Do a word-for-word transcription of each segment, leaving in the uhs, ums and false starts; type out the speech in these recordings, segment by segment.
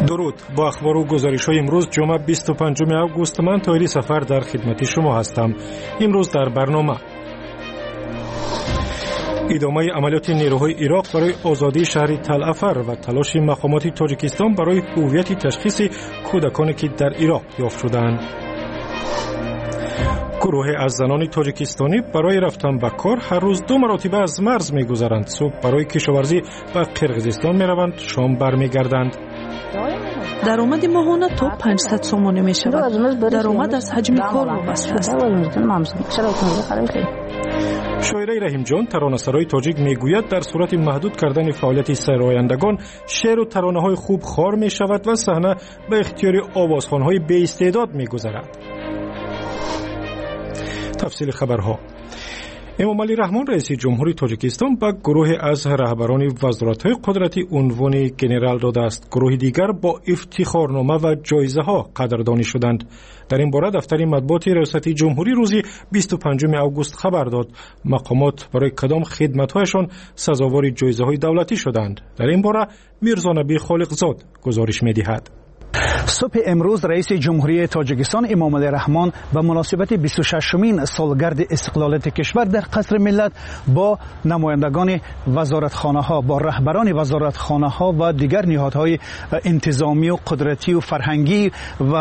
درود. با اخبار و گزارش‌های امروز جمعه بیست و پنجم آگوست من طاهری سفر در خدمت شما هستم. امروز در برنامه ادامه عملیات نیروهای عراق برای آزادی شهر تل افر و تلاش مقامات تاجیکستان برای هویت تشخیص کودکانی که در عراق یافت شدند. گروه از زنان تاجیکستانی برای رفتن به کار هر روز دو مرتبه از مرز می‌گذرند. صبح برای کشاورزی به قرقیزستان می‌روند، شام برمیگردند. درآمد ماهانه تا پانصد سومانی می شود. درآمد از حجم کار وابسته است. شاعره رحیم جان ترانه‌سرای تاجیک میگوید در صورت محدود کردن فعالیت سرایندگان شعر و ترانه‌های خوب خوار می شود و صحنه به اختیار آوازخوان‌های بی استعداد می‌گذرد. تفصیل خبرها. امام علی رحمان رئیس جمهوری تاجیکستان به گروه از رهبران وزارت‌های قدرتی عنوان گنرال داده است. گروه دیگر با افتخارنامه و جایزه‌ها قدردانی شدند. در این باره دفتر مطبوعات ریاست جمهوری روز بیست و پنجم آگوست خبر داد مقامات برای کدام خدمت‌هایشان سزاوار جایزه‌های دولتی شدند. در این باره میرزا نبی خالقزاد گزارش می‌دهد. صبح امروز رئیس جمهوری تاجیکستان امام علی رحمان به مناسبت بیست و ششمین سالگرد استقلالیت کشور در قصر ملت با نمایندگان وزارتخانه‌ها، با رهبران وزارتخانه‌ها و دیگر نهادهای انتظامی و قدرتی و فرهنگی و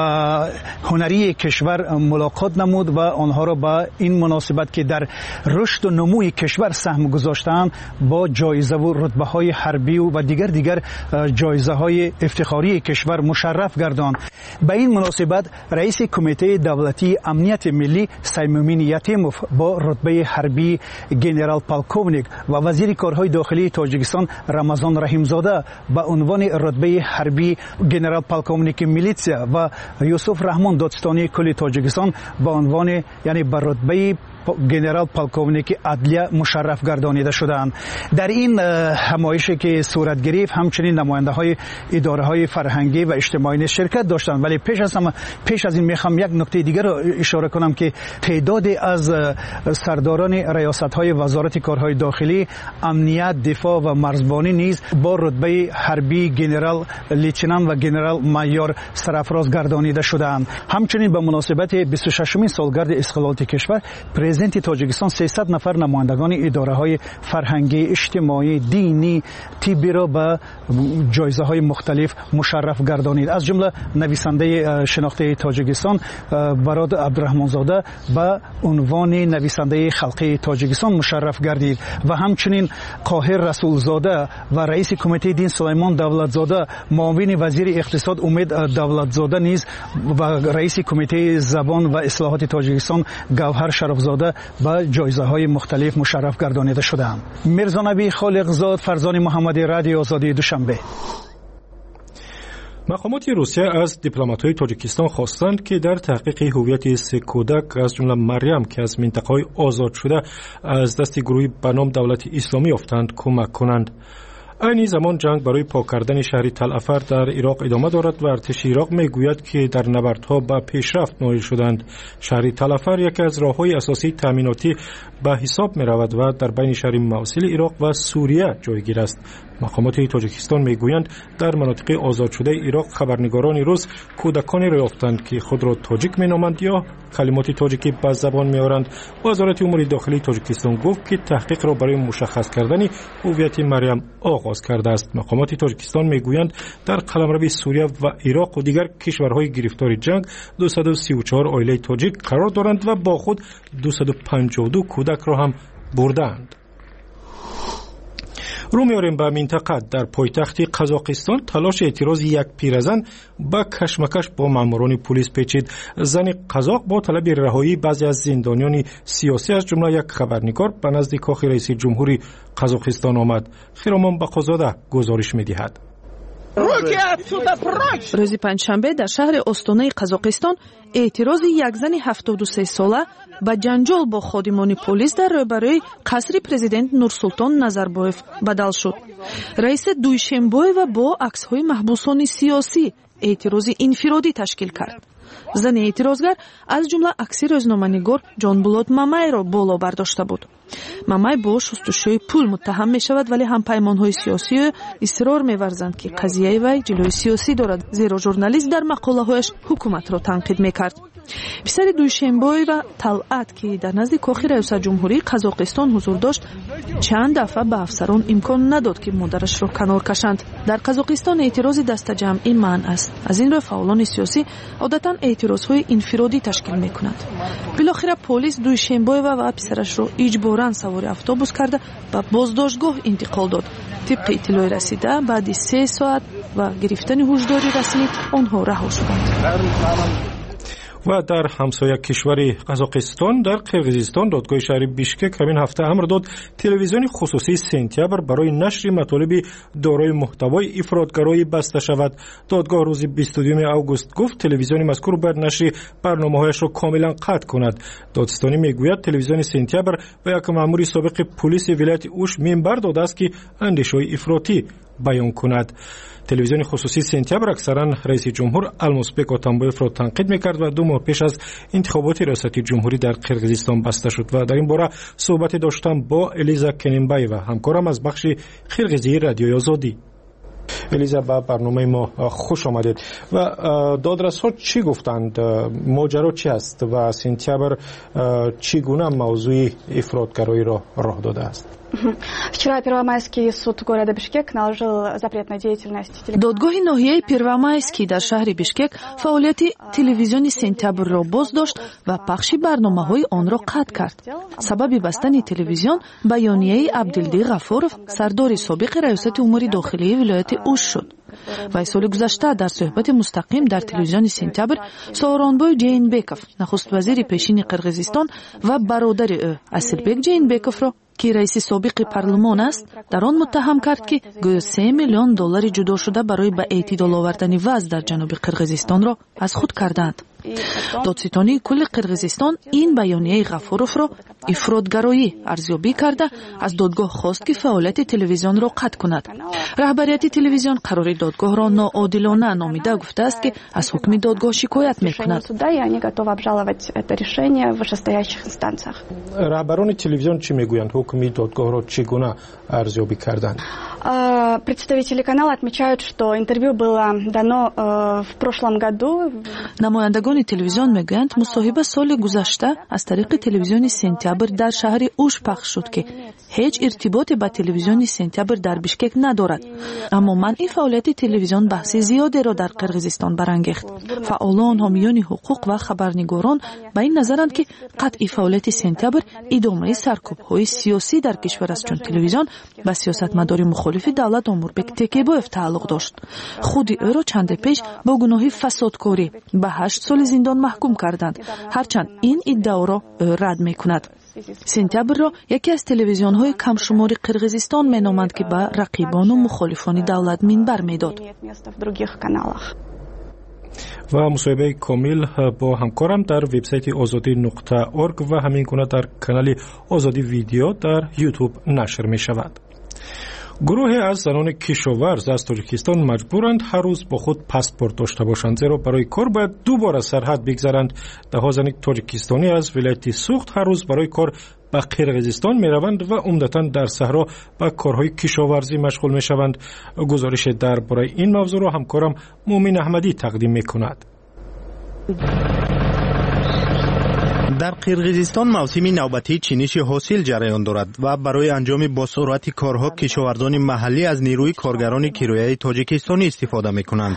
هنری کشور ملاقات نمود و آنها را به این مناسبت که در رشد و نموی کشور سهم گذاشتند با جایزه و رتبه‌های حربی و دیگر دیگر جایزه‌های افتخاری کشور مشرف گرداند. به این مناسبت رئیس کمیته دولتی امنیت ملی سیمومین یتیموف با رتبه حربی گنرال پالکوونیک و وزیر کارهای داخلی تاجیکستان رمضان رحیمزاده به عنوان رتبه حربی گنرال پالکوونیک میلیتسیا و یوسف رحمان دادستانی کل تاجیکستان به عنوان یعنی به رتبه گنرال پالکوونیک عدلیه مشرف گردانیده شدند. در این همایشی که صورت گرفت همچنین نماینده های اداره های فرهنگی و اجتماعی شرکت داشتند. ولی پیش از هم پیش از این میخوام یک نکته دیگر را اشاره کنم که تعداد از سرداران ریاست های وزارت کارهای داخلی، امنیت، دفاع و مرزبانی نیز با رتبه حربی گنرال لیچنان و گنرال مایور سرافراز گردانیده شدند. همچنین به مناسبت بیست و ششمین سالگرد استقلالیت کشور پرزیدنت تاجیکستان سیصد نفر نمایندگان اداره های فرهنگی، اجتماعی، دینی، طبی را به جایزه های مختلف مشرف گردانید. از جمله نویسنده شناخته تاجیکستان براد عبدالرحمن زاده به عنوان نویسنده خلقی تاجیکستان مشرف گردید و همچنین قاهر رسول زاده و رئیس کمیته دین سلیمان دولت زاده، معاون وزیر اقتصاد امید دولت زاده نیز و رئیس کمیته زبان و اصلاحات تاجیکستان گوهر شرف زاده با جایزه های مختلف مشرف گردانیده شدند. میرزا نبی خالقزاد، فرزان محمدی، رادیو آزادی دوشنبه. مقامات روسیه از دیپلمات‌های تاجیکستان خواستند که در تحقیق هویت سه کودک از جمله مریم که از منطقه‌های آزاد شده از دست گروهی به نام دولت اسلامی افتند کمک کنند. این زمان جنگ برای پاک کردن شهر تل افر در عراق ادامه دارد و ارتش عراق میگوید که در نبردها به پیشرفت نائل شدند. شهر تل افر یکی از راه‌های اساسی تامیناتی به حساب می رود و در بین شهر موصل عراق و سوریه جایگیر است. مقامات تاجیکستان میگویند در مناطق آزاد شده عراق خبرنگاران روز کودکانی را یافتند که خود را تاجیک مینامند یا کلمات تاجیکی به زبان میآورند. وزارت امور داخلی تاجیکستان گفت که تحقیق را برای مشخص کردن هویت مریم آغاز کرده است. مقامات تاجیکستان میگویند در قلمرو سوریه و عراق و دیگر کشورهای گرفتار جنگ دویست و سی و چهار عائله تاجیک قرار دارند و با خود دویست و پنجاه و دو کودک را هم بردند. رو میاریم به منطقه. در پایتخت قزاقستان تلاش اعتراض یک پیرزن با کشمکش با ماموران پلیس پیچید. زن قزاق با طلب رهایی بعضی از زندانیان سیاسی از جمله یک خبرنگار به نزد کاخ رئیس جمهوری قزاقستان آمد. خیرامان بقازاده گزارش می‌دهد. روز پنجشنبه در شهر استانه قزاقستان اعتراض یک زن هفتاد و سه ساله با جنجال با خادمان پلیس در روبروی قصر پرزیدنت نورسултон назарбоев بدل شد. رئیس دویشنبه‌ای و با عکس‌های محبوسان سیاسی اعتراض انفرادی تشکیل کرد. зани эътирозгар аз ҷумла акси рӯзноманигор ҷонбулот мамайро боло бардошта буд. мамай бо шустушӯи пул муттаҳам мешавад, вале ҳампаймонҳои сиёсӣ исрор меварзанд ки қазияи вай ҷилӯи сиёсӣ дорад, зеро журналист дар мақолаҳояш ҳукуматро танқид мекард. писари дӯйшенбоева Талъат, ки дар назди кохи раёсатҷумҳурии Қазоқистон ҳузур дошт, чанд дафъа ба афсарон имкон надод ки модарашро канор кашанд. дар Қазоқистон эътирози дастаҷамъӣ манъ аст. аз ин рӯ фаъолони сиёсӣ одатан эътирозҳои инфиродӣ ташкил мекунанд. билохира полис дӯйшенбоева ва писарашро иҷборан савори автобус карда ба боздоштгоҳ интиқол дод. тибқи иттилои расида баъди се соат ва гирифтани ҳушдори расмӣ онҳо раҳо шуданд. و در همسایه کشور قزاقستان در قرقیزستان دادگاه شهر بیشکک همین هفته امر داد تلویزیون خصوصی سنتیبر برای نشر مطالب دارای محتوای افراطگرایی بسته شود. دادگاه روز بیست و دوم آگوست گفت تلویزیون مذکور باید نشر برنامه‌هایش را کاملا قطع کند. دادستانی میگوید تلویزیون سنتیبر و یک مأمور سابق پلیس ولایت اوش منبر داده است که اندیشه‌های افراطی بیان کند. تلویزیون خصوصی سنتیبر اکثرا رئیس جمهور المسبک آتامبایف را تنقید میکرد و دو ماه پیش از انتخابات ریاستی جمهوری در قرقیزستان بسته شد و در این باره صحبت داشتم با الیزا کنیمبایوا، همکارم از بخش قرقیزی رادیوی آزادی. الیزا، با برنامه ما خوش آمدید. و دادرس‌ها چی گفتند؟ ماجرا چی است و سنتیبر چگونه موضوع افراطگرایی را راه داده است؟ Вчера Первомайский суд города Бишкек наложил запрет на деятельность телеканала. додгоҳи ноҳияи Первомайский дар шаҳри Бишкек фаъолияти телевизиони Сентябрро боз дошт ва пахши барномаҳои онро қатъ кард. сабаби бастани телевизион баёнияи Абдилдӣ Ғафуров, сардори собиқи раёсати умури дохилии вилояти Уш шуд. вай соли гузашта дар суҳбати мустақим дар телевизиони Сентябр Сооронбой Ҷейнбеков, нахуст вазири пешини Қирғизистон ва бародари ӯ Асилбек Ҷейнбековро, ки раиси собиқи парлумон аст, дар он муттаҳам кард, ки гӯё се миллион доллари ҷудо шуда барои ба эътидол овардани вазъ дар ҷануби Қирғизистонро аз худ карданд. додситони кулли Қирғизистон ин баёнияи Ғафуровро ифротгароӣ арзёбӣ карда аз додгоҳ хост, ки фаъолияти телевизионро қатъ кунад. раҳбарияти телевизион қарори додгоҳро ноодилона номида гуфтааст, ки аз ҳукми додгоҳ шикоят мекунад. раҳбарони телевизион чӣ мегӯянд? ҳукми додгоҳро чӣ гуна арзёбӣ карданд? Представители канала отмечают, что интервью было дано в прошлом году. намояндагони телевизион мегӯянд мусоҳиба соли гузашта аз тариқи телевизиони Сентябр дар шаҳри Уш пахш шуд, ки ҳеҷ иртиботе ба телевизиони Сентябр дар Бишкек надорад. аммо манъи фаъолияти телевизион баҳси зиёдеро дар Қирғизистон барангехт. фаъолон, ҳомиёни ҳуқуқ ва хабарнигорон ба ин назаранд, ки қатъи фаъолияти Сентябр идомаи саркӯбҳои сиёсӣ дар кишвар аст, чун телевизион ба сиёсатмадори мухолифи давлат Омурбек Текебоев тааллуқ дошт. худи ӯро чанде пеш бо гуноҳи фасодкорӣ ба ҳашт соли зиндон маҳкум карданд, ҳарчанд ин иддаоро ӯ рад мекунад. Сентябрро яке аз телевизионҳои камшумори Қирғизистон меноманд, ки ба рақибону мухолифони давлат минбар медод. و مصاحبه کامل با همکارم در وبسایت آزادی نقطه اورگ و همین گونه در کانال آزادی ویدیو در یوتیوب نشر می شود. گروهی از زنان کشاورز از تاجیکستان مجبورند هر روز با خود پاسپورت داشته باشند، زیرا برای کار باید دوباره سرحد بگذرند. ده زن تاجیکستانی از ولایت سوخت هر روز برای کار به قرقیزستان می روند و عمدتاً در صحرا به کارهای کشاورزی مشغول می شوند. گزارش درباره این موضوع را همکارم مومن احمدی تقدیم می کند. در قرقیزستان موسم نوبتی چینش حاصل جریان دارد و برای انجام با سرعت کارها کشاورزان محلی از نیروی کارگران کرایه‌ای تاجیکستانی استفاده می‌کنند.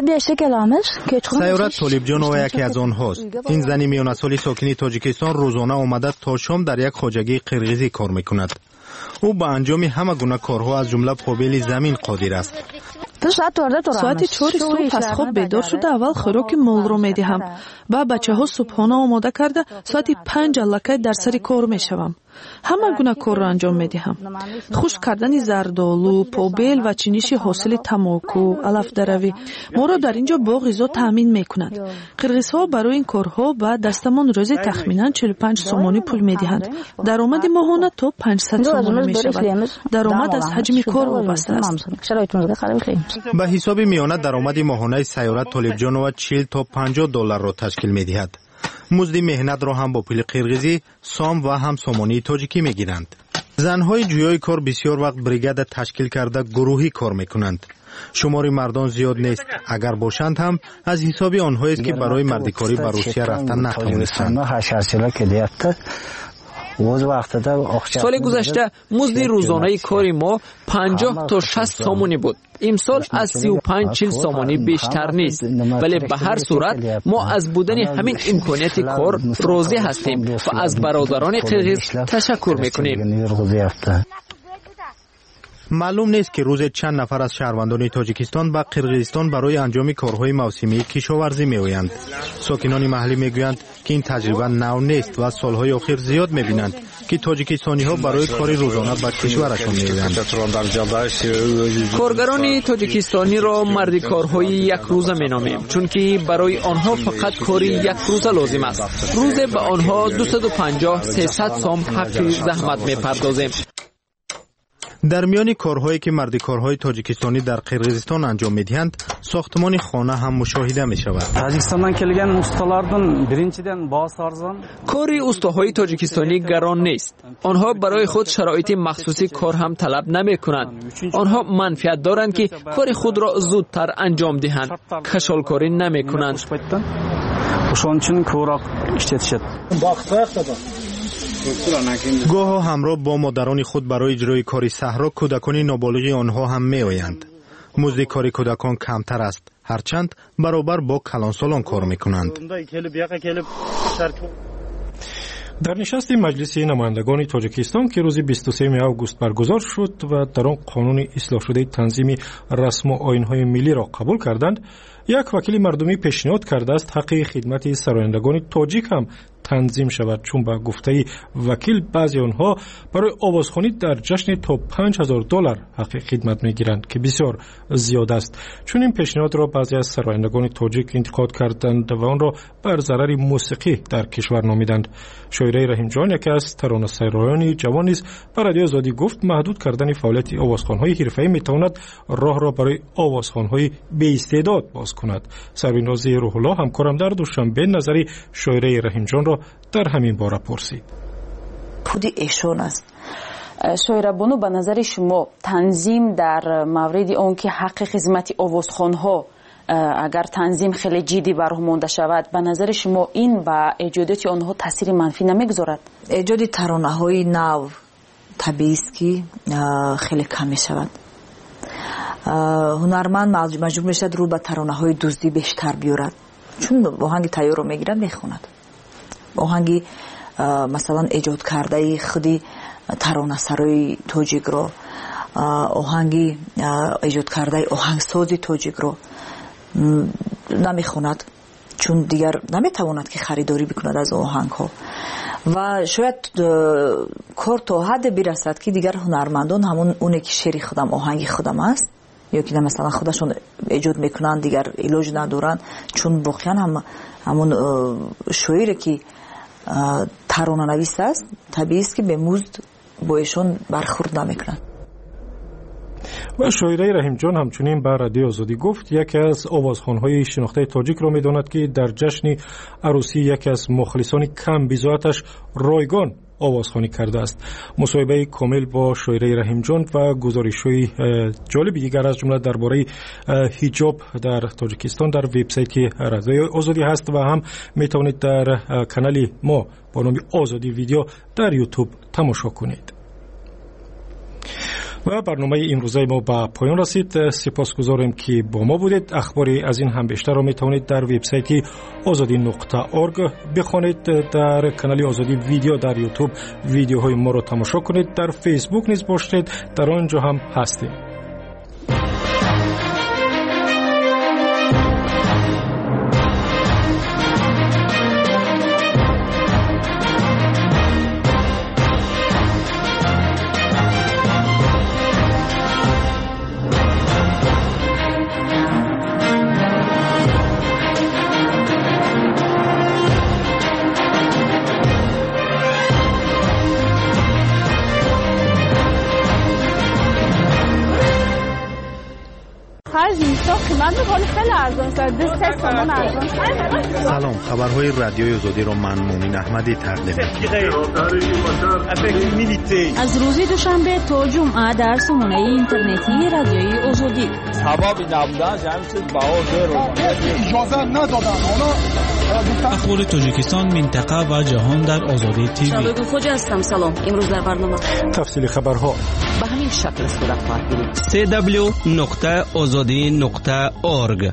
سیارت طالبجانова یکی از آنهاست. این زن میان سالی ساکن تاجیکستان روزانه آمده تا شام در یک خواجگی قرقیزی کار می‌کند. او به انجام همه گونه کارها از جمله پابیل زمین قادر است. соати чори субҳ аз хоб бедор шуда аввал хӯроки молро медиҳам. ба бачаҳо субҳона омода карда соати панҷ аллакай дар сари кор мешавам. ҳама гуна корро анҷом медиҳам. хушк кардани зардолу, побел ва чиниши ҳосили тамоку, алафдаравӣ моро дар ин ҷо бо ғизо таъмин мекунанд. қирғизҳо барои ин корҳо ба дастамон рӯзе тахминан чилу панҷ сомонӣ пул медиҳанд. даромади моҳона то панҷсад сомонӣ мешавад. даромад аз ҳаҷми кор вобаста аст. ба ҳисоби миёна даромади моҳонаи сайёра Толибҷонова чил то панҷоҳ долларро ташкил медиҳад. музди меҳнатро ҳам бо пули қирғизӣ, сом ва ҳам сомонии тоҷикӣ мегиранд. занҳои ҷӯёи кор бисёр вақт бригада ташкил карда гурӯҳӣ кор мекунанд. шумори мардон зиёд нест, агар бошанд ҳам аз ҳисоби онҳоест ки барои мардикорӣ ба Русия рафтан натавонистанд. соли гузашта музди рӯзонаи кори мо панҷоҳ то шаст сомонӣ буд. имсол аз сию панҷ чил сомонӣ бештар нест. вале ба ҳар сурат мо аз будани ҳамин имконияти кор розӣ ҳастем ва аз бародарони қирғиз ташаккур мекунем. маълум нест ки рӯзе чанд нафар аз шаҳрвандони тоҷикистон ба қирғизистон барои анҷоми корҳои мавсимии кишоварзӣ меоянд. сокинони маҳаллӣ мегӯянд ки ин таҷриба нав нест ва солҳои охир зиёд мебинанд ки тоҷикистониҳо барои кори рӯзона ба кишварашон меоянд. коргарони тоҷикистониро мардикорҳои якрӯза меномем, чунки барои онҳо фақат кори якрӯза лозим аст. рӯзе ба онҳо дусаду панҷоҳ сесад сом ҳаққи заҳмат мепардозем. дар миёни корҳое ки мардикорҳои тоҷикистонӣ дар қирғизистон анҷом медиҳанд, сохтмони хона ҳам мушоҳида мешавад. Tojikistondan kelgan ustalardan birinchidan bahosi arzon. кори устоҳои тоҷикистонӣ гарон нест. онҳо барои худ шароити махсуси кор ҳам талаб намекунанд. онҳо манфиат доранд ки кори худро зудтар анҷом диҳанд. кашолкорӣ намекунанд. O'shaning uchun ko'proq ishlatishadi. гоҳо ҳамроҳ бо модарони худ барои иҷрои кори саҳро кӯдакони ноболиғи онҳо ҳам меоянд. музди кори кӯдакон камтар аст, ҳарчанд баробар бо калонсолон кор мекунанд. дар нишасти маҷлиси намояндагони тоҷикистон ки рӯзи бисту сеюми август баргузор шуд ва дар он қонуни ислоҳшудаи танзими расму оинҳои миллиро қабул карданд, як вакили мардумӣ пешниҳод кардааст ҳаққи хидмати сарояндагони тоҷик ҳам танзим шавад, чун ба гуфтаи вакил баъзе онҳо барои овозхонӣ дар ҷашни то панҷ ҳазор доллар ҳаққи хидмат мегиранд, ки бисёр зиёд аст. чун ин пешниҳодро баъзе аз сарояндагони тоҷик интиқод карданд ва онро бар зарари мусиқӣ дар кишвар номиданд. шоираи Раҳимҷон, яке аз таронасароёни ҷавон, низ ба радиои Озодӣ гуфт, маҳдуд кардани фаъолияти овозхонҳои ҳирфаӣ метавонад роҳро барои овозхонҳои беистеъдод боз кунад. Сарвинози Рӯҳулло, ҳамкорам дар Душанбе, назари шоираи Раҳимҷонро дар ҳамин бора пурсид. худи эшон аст. шоирабону, ба назари шумо танзим дар мавриди он ки ҳаққи хизмати овозхонҳо агар танзим хеле ҷиддӣ бароҳ монда шавад, ба назари шумо ин ба эҷодиёти онҳо таъсири манфӣ намегузорад? эҷоди таронаҳои нав табиист ки хеле кам мешавад. ҳунарманд маҷбур мешавад рӯ ба таронаҳои дуздӣ бештар биёрад, чун оҳанги тайёрро мегирад, мехонад. оҳанги масалан эҷод кардаи худи таронасарои тоҷикро, оҳанги эҷод кардаи оҳангсози тоҷикро намехонад, чун дигар наметавонад ки харидорӣ бикунад аз оҳангҳо ва шояд кор то ҳадде бирасад ки дигар ҳунармандон ҳамон оне ки шери худам, оҳанги худам аст, ё ки масалан худашон эҷод мекунанд, дигар илоҷ надоранд, чун воқеан ҳамон шоире ки таронанавис аст, табиист ки бемузд бо эшон бархӯрд намекунад. ва шоираи Раҳимҷон ҳамчунин ба радиои Озодӣ гуфт, яке аз овозхонҳои шинохтаи тоҷикро медонад ки дар ҷашни арӯсии яке аз мухлисони кам бизоаташ ройгон овозхонӣ кардааст. мусоҳибаи комил бо шоираи Раҳимҷон ва гузоришҳои ҷолиби дигар аз ҷумла дар бораи ҳиҷоб дар Тоҷикистон дар вебсайти радиои Озодӣ ҳаст ва ҳам метавонед дар канали мо бо номи Озодӣ видео дар YouTube тамошо кунед. ва барномаи имрӯзаи мо ба поён расид. сипосгузорем ки бо мо будед. ахбори аз ин ҳам бештарро метавонед дар вебсайти озодӣ нуқта орг бихонед. дар канали Озодӣ видео дар YouTube видеоҳои моро тамошо кунед. дар Facebook низ бошед, дар он ҷо ҳам ҳастем. از اینستا قیمت میکنه خیلی ارزان است. سه تومن ارزان. سلام، خبرهای رادیوی آزادی رو من مومن احمدی تقدیم می‌کنم. از روز دوشنبه تا جمعه در سامانه اینترنتی رادیوی آزادی. سبب نبودن همین چیز بهار رو اجازه ندادن. اخبار تاجیکستان، منطقه و جهان در آزادی تیوی. شباب خوش هستم. سلام. امروز در برنامه تفصیل خبرها به همین شکل صورت خواهد گرفت. سی دبلیو نقطه آزادی نقطه اورگ.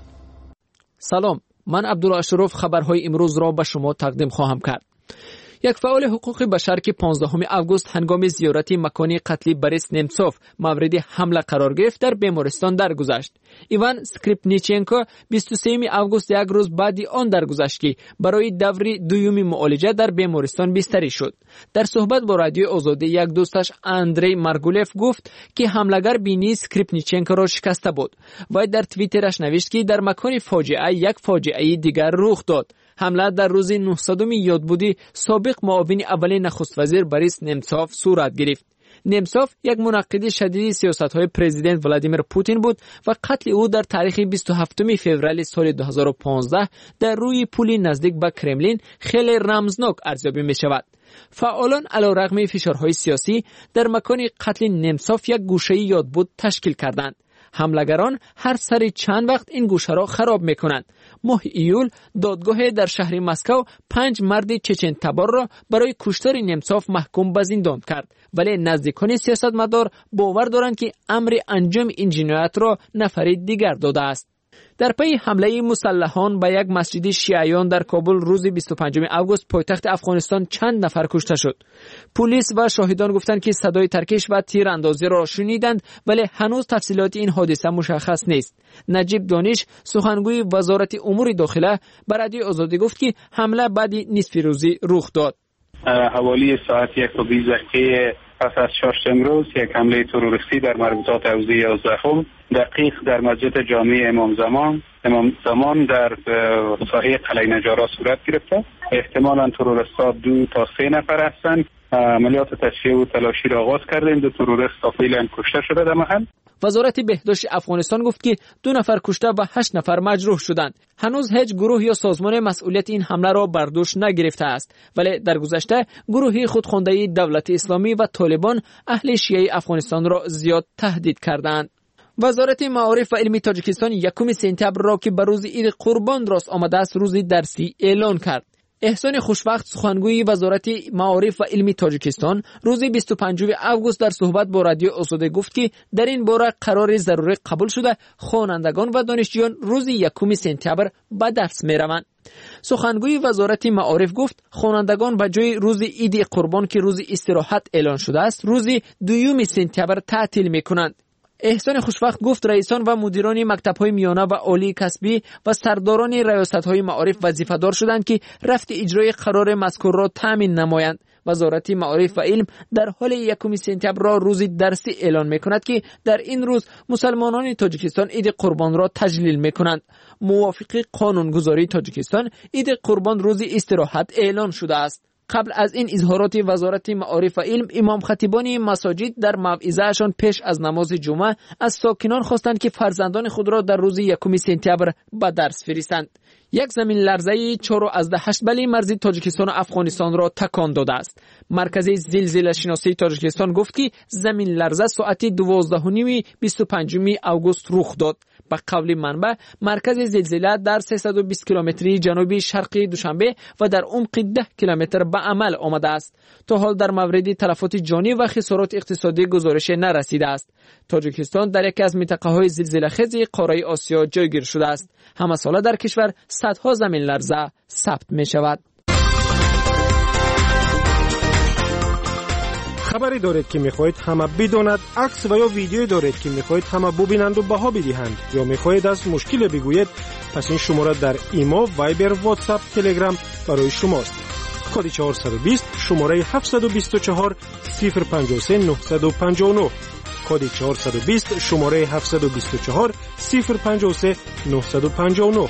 سلام، من عبدالله اشرف خبرهای امروز را به شما تقدیم خواهم کرد. یک فعال حقوق بشر که پانزدهم آگوست هنگام زیارت مکانی قتل بوریس نمسوف مورد حمله قرار گرفت در بیمارستان درگذشت. ایوان سکریپنیچنکو بیست و سوم آگوست یک روز بعد آن درگذشت که برای دور دوم معالجه در بیمارستان بستری شد. در صحبت با رادیو آزادی یک دوستش اندری مارگولف گفت که حمله‌گر بینی سکریپنیچنکو را شکسته بود و در توییترش نوشت که در مکان فاجعه یک فاجعه دیگر رخ داد. حمله در روز نهصدم یادبودی سابق معاون اول نخست وزیر بوریس نمسوف صورت گرفت. نمسوف یک منقد شدید سیاست‌های پرزیدنت ولادیمیر پوتین بود و قتل او در تاریخ بیست و هفتم فوریه سال دو هزار و پانزده در روی پل نزدیک به کرملین خیلی رمزناک ارزیابی می‌شود. فعالان علیرغم فشارهای سیاسی در مکان قتل نمسوف یک گوشه یادبود تشکیل کردند. حمله‌گران هر سر چند وقت این گوشه را خراب می‌کنند. ماه ایول دادگاه در شهر مسکو پنج مرد چچن تبار را برای کشتار نمسوف محکوم به زندان کرد، ولی نزدیکان سیاستمدار باور دارند که امر انجام این جنایت را نفر دیگر داده است. در پی حمله مسلحان به یک مسجد شیعیان در کابل روز بیست و پنجم آگوست پایتخت افغانستان چند نفر کشته شد. پلیس و شاهدان گفتند که صدای ترکش و تیراندازی را شنیدند، ولی هنوز تفصیلات این حادثه مشخص نیست. نجیب دانش سخنگوی وزارت امور داخله به رادیو آزادی گفت که حمله بعد نصف روزی رخ داد. حوالی ساعت یک و بیست دقیقه پس از شش امروز یک حمله تروریستی در مربوطات حوزه یازدهم دقیق در مسجد جامع امام زمان امام زمان در ساحه قلعه نجارا صورت گرفته. احتمالاً تروریست‌ها دو تا سه نفر هستند. عملیات تشییع و تلاشی را آغاز کردیم. دو تروریست فعلا کشته شده در محل. وزارت بهداشت افغانستان گفت که دو نفر کشته و هشت نفر مجروح شدند. هنوز هیچ گروه یا سازمان مسئولیت این حمله را بر دوش نگرفته است، ولی در گذشته گروهی خودخوانده دولت اسلامی و طالبان اهل شیعه افغانستان را زیاد تهدید کردند. وزارت معارف و علم تاجیکستان یکم سپتامبر را که به روز عید قربان راست آمده است روز درسی اعلان کرد. احسان خوشوقت سخنگوی وزارت معارف و علم تاجیکستان روز بیست و پنجم آگوست در صحبت با رادیو آزادی گفت که در این باره قرار ضروری قبول شده خوانندگان و دانشجویان روز یکم سپتامبر به درس میروند. سخنگوی وزارت معارف گفت خوانندگان به جای روز عید قربان که روز استراحت اعلان شده است روز دوم سپتامبر تعطیل میکنند. احسان خوشوقت گفت رئیسان و مدیران مکتب‌های میانه و عالی کسبی و سرداران ریاست‌های معارف وظیفه‌دار شدند که رفت اجرای قرار مذکور را تامین نمایند. وزارت معارف و علم در حال یکم سپتامبر را روز درسی اعلان می‌کند که در این روز مسلمانان تاجیکستان عید قربان را تجلیل می‌کنند. موافق قانونگذاری تاجیکستان عید قربان روز استراحت اعلان شده است. قبل از این اظهارات وزارت معارف و علم، امام خطیبان مساجد در موعظه‌شان پیش از نماز جمعه از ساکنان خواستند که فرزندان خود را در روز یکم سپتامبر به درس فرستند. یک زمین لرزه چهار و هشت بله مرزی تاجیکستان و افغانستان را تکان داده است. مرکز زلزله شناسی تاجیکستان گفت که زمین لرزه ساعت دوازده و نیم بیست و پنجم آگوست رخ داد. به قول منبع مرکز زلزله در سیصد و بیست کیلومتری جنوبی شرقی دوشنبه و در عمق ده کیلومتر به عمل آمده است. تا حال در مورد تلفات جانی و خسارات اقتصادی گزارش نرسیده است. تاجیکستان در یکی از منطقه‌های زلزله خیز قاره آسیا جایگیر شده است. همه ساله در کشور صدها زمین لرزه ثبت می شود. خبری دارید که میخواهید همه بداند، عکس و یا ویدیویی دارید که میخواهید همه ببینند و بها بدهند، یا میخواهید از مشکل بگویید، پس این شماره در ایما، وایبر، واتساپ، تلگرام برای شماست. کد چهارصد و بیست شماره هفتصد و بیست و چهار صفر پنجاه و سه نهصد و پنجاه و نه. کد چهارصد و بیست شماره هفتصد و بیست و چهار صفر پنجاه و سه نهصد و پنجاه و نه.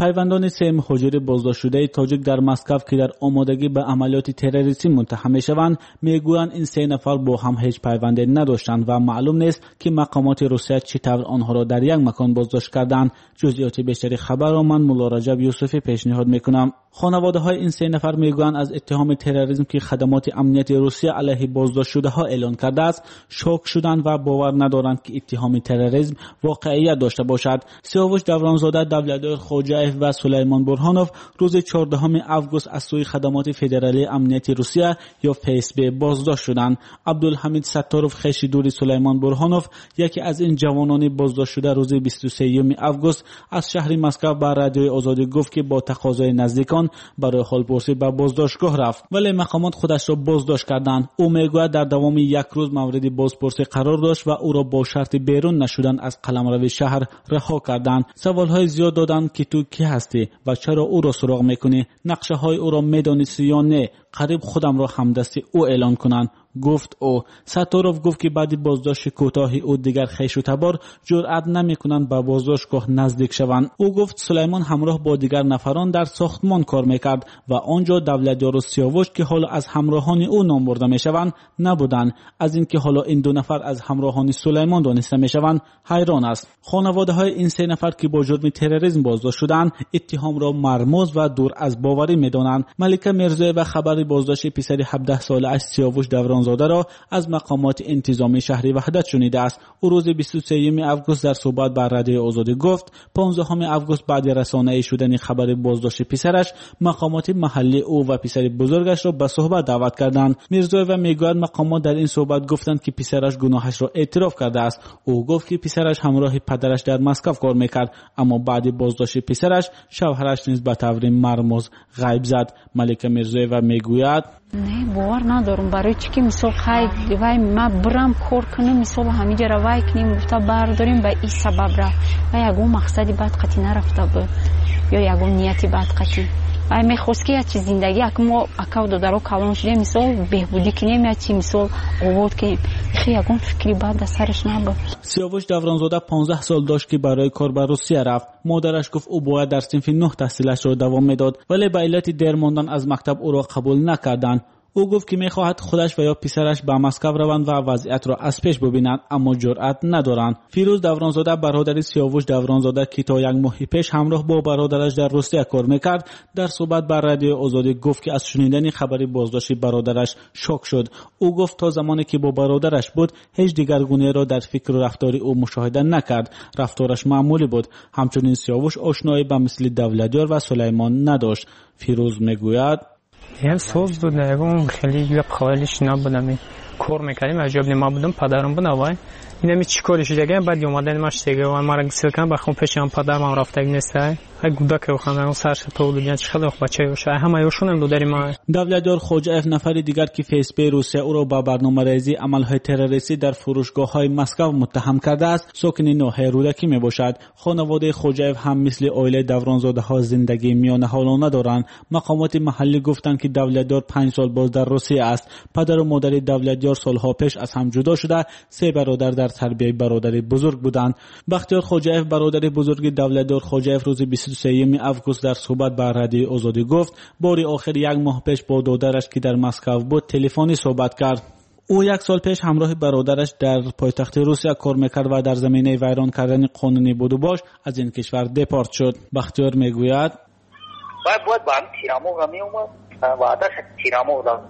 پیوندان سه مهاجر بازداشت شده تاجیک در مسکو که در آمادگی به عملیات تروریستی متهم میشوند میگویند این سه نفر با هم هیچ پیوندی نداشتند و معلوم نیست که مقامات روسیه چطور آنها را در یک مکان بازداشت کردند. جزئیات بیشتری خبر را من مولا رجب یوسفی پیشنهاد میکنم. خانواده های این سه نفر میگویند از اتهام تروریسم که خدمات امنیتی روسیه علیه بازداشت شده ها اعلان کرده است شوک شدند و باور ندارند که اتهام تروریسم واقعیت داشته باشد. سیاوش دورانزاده، دولتیار خوجایف و سلیمان برهانوف روز چهاردهم آگوست از سوی خدمات فدرالی امنیتی روسیه یا فیس بی بازداشت شدند. عبدالحمید ستاروف خویش دوری سلیمان برهانوف یکی از این جوانان بازداشت شده روز بیست و سوم آگوست از شهر مسکو با رادیوی آزادی گفت که با تقاضای نزدیکان برای حالپرسی به بازداشتگاه رفت ولی مقامات خودش را بازداشت کردند. او میگوید در دوام یک روز مورد بازپرسی قرار داشت و او را با شرط بیرون نشدن از قلمرو شهر رها کردند. سوالهای زیاد دادند که تو کی هستی و چرا او را سراغ میکنی، نقشه های او را میدانستی یا نه، قریب خودم را همدستی او اعلان کنند. گفت او. ستاروف گفت که بعد بازداشت کوتاه او دیگر خویش و تبار جرأت نمیکنند به بازداشتگاه نزدیک شوند. او گفت سلیمان همراه با دیگر نفران در ساختمان کار میکرد و آنجا دولتیار و سیاوش که حالا از همراهان او نام برده میشوند نبودند. از اینکه حالا این دو نفر از همراهان سلیمان دانسته میشوند حیران است. خانواده های این سه نفر که با جرم تروریسم بازداشت شدند اتهام را مرموز و دور از باوری میدانند. ملکه میرزایی و خبر بازداشت پسر هفده ساله اش سیاوش دورانزاده را از مقامات انتظامی شهری وحدت شنیده است. او روز بیست و سوم آگوست در صحبت با رادیو آزادی گفت پانزدهم آگوست بعد رسانه‌ای شدن خبر بازداشت پسرش مقامات محلی او و پسر بزرگش را به صحبت دعوت کردند. میرزایی و میگوید مقامات در این صحبت گفتند که پسرش گناهش را اعتراف کرده است. او گفت که پسرش همراه پدرش در مسکو کار میکرد اما بعد بازداشت پسرش شوهرش نیز به طور مرموز غیب زد. ملکه میرزایی و میگوید نه باور ندارم برای چی که مثال خیلی وای ما برم کار کنم مثال همینجا را وای کنیم گفته برداریم به این سبب را و یکون مقصدی بعد قطعی نرفته بود یا یکون نیتی بعد قطعی وای میخواست که چی زندگی اکمو اکاو دادارو کلان شده مثال بهبودی کنیم یا چی مثال قوت کنیم خیلی یکون فکری بعد در سرش نبود. سیاوش دورانزاده پانزده سال داشت که برای کار به روسیه رفت. مادرش گفت او باید در صنف نه تحصیلش را دوام میداد ولی به علت دیر ماندن از مکتب او را قبول نکردند. او گفت که میخواهد خودش و یا پسرش به مسکو روند و وضعیت را از پیش ببینند اما جرأت ندارند. فیروز دورانزاده برادر سیاوش دورانزاده که تا یک ماه پیش همراه با برادرش در روسیه کار میکرد در صحبت با رادیو آزادی گفت که از شنیدن خبر بازداشت برادرش شوک شد. او گفت تا زمانی که با برادرش بود هیچ دیگرگونی را در فکر و رفتار او مشاهده نکرد. رفتارش معمولی بود. همچنین سیاوش آشنایی با مثل دولتیار و سلیمان نداشت. فیروز میگوید یه سوز بود نگم خیلی یه خالش نبودم کار میکردیم عجب نما بودم پدرم بود نوای اینم چی کارش دیگه بعد اومدن ماش دیگه و ما را سلکن بخون پیشم پدرم رفته نیست ای گودک رو خانم سرش تو دنیا چقدر بچه باشه همه یوشون دو داریم. دولتیار خوجایف نفر دیگر که فیس بی روسیه او را با برنامه‌ریزی عمل‌های تروریستی در فروشگاه‌های مسکو متهم کرده است ساکن نوحه رودکی میباشد. خانواده خوجایف هم مثل عائله دورانزاده‌ها زندگی میانه حالانه دارند. مقامات محلی گفتند که دولتیار پنج سال باز در روسیه است. پدر و مادر دولتیار سالها پیش از هم جدا شده سه برادر در تربیت برادر بزرگ بودند. بختیار خوجایف برادر بزرگ دولتیار خوجایف روز بیست و سوم آگوست در صحبت با رادیو آزادی گفت باری آخر یک ماه پیش با دادرش که در مسکو بود تلفنی صحبت کرد. او یک سال پیش همراه برادرش در پایتخت روسیه کار میکرد و در زمینه ویران کردن قانونی بود و باش از این کشور دپارت شد. بختیار میگوید باید باید با هم تیرامو می اومد و آتش تیرامو داد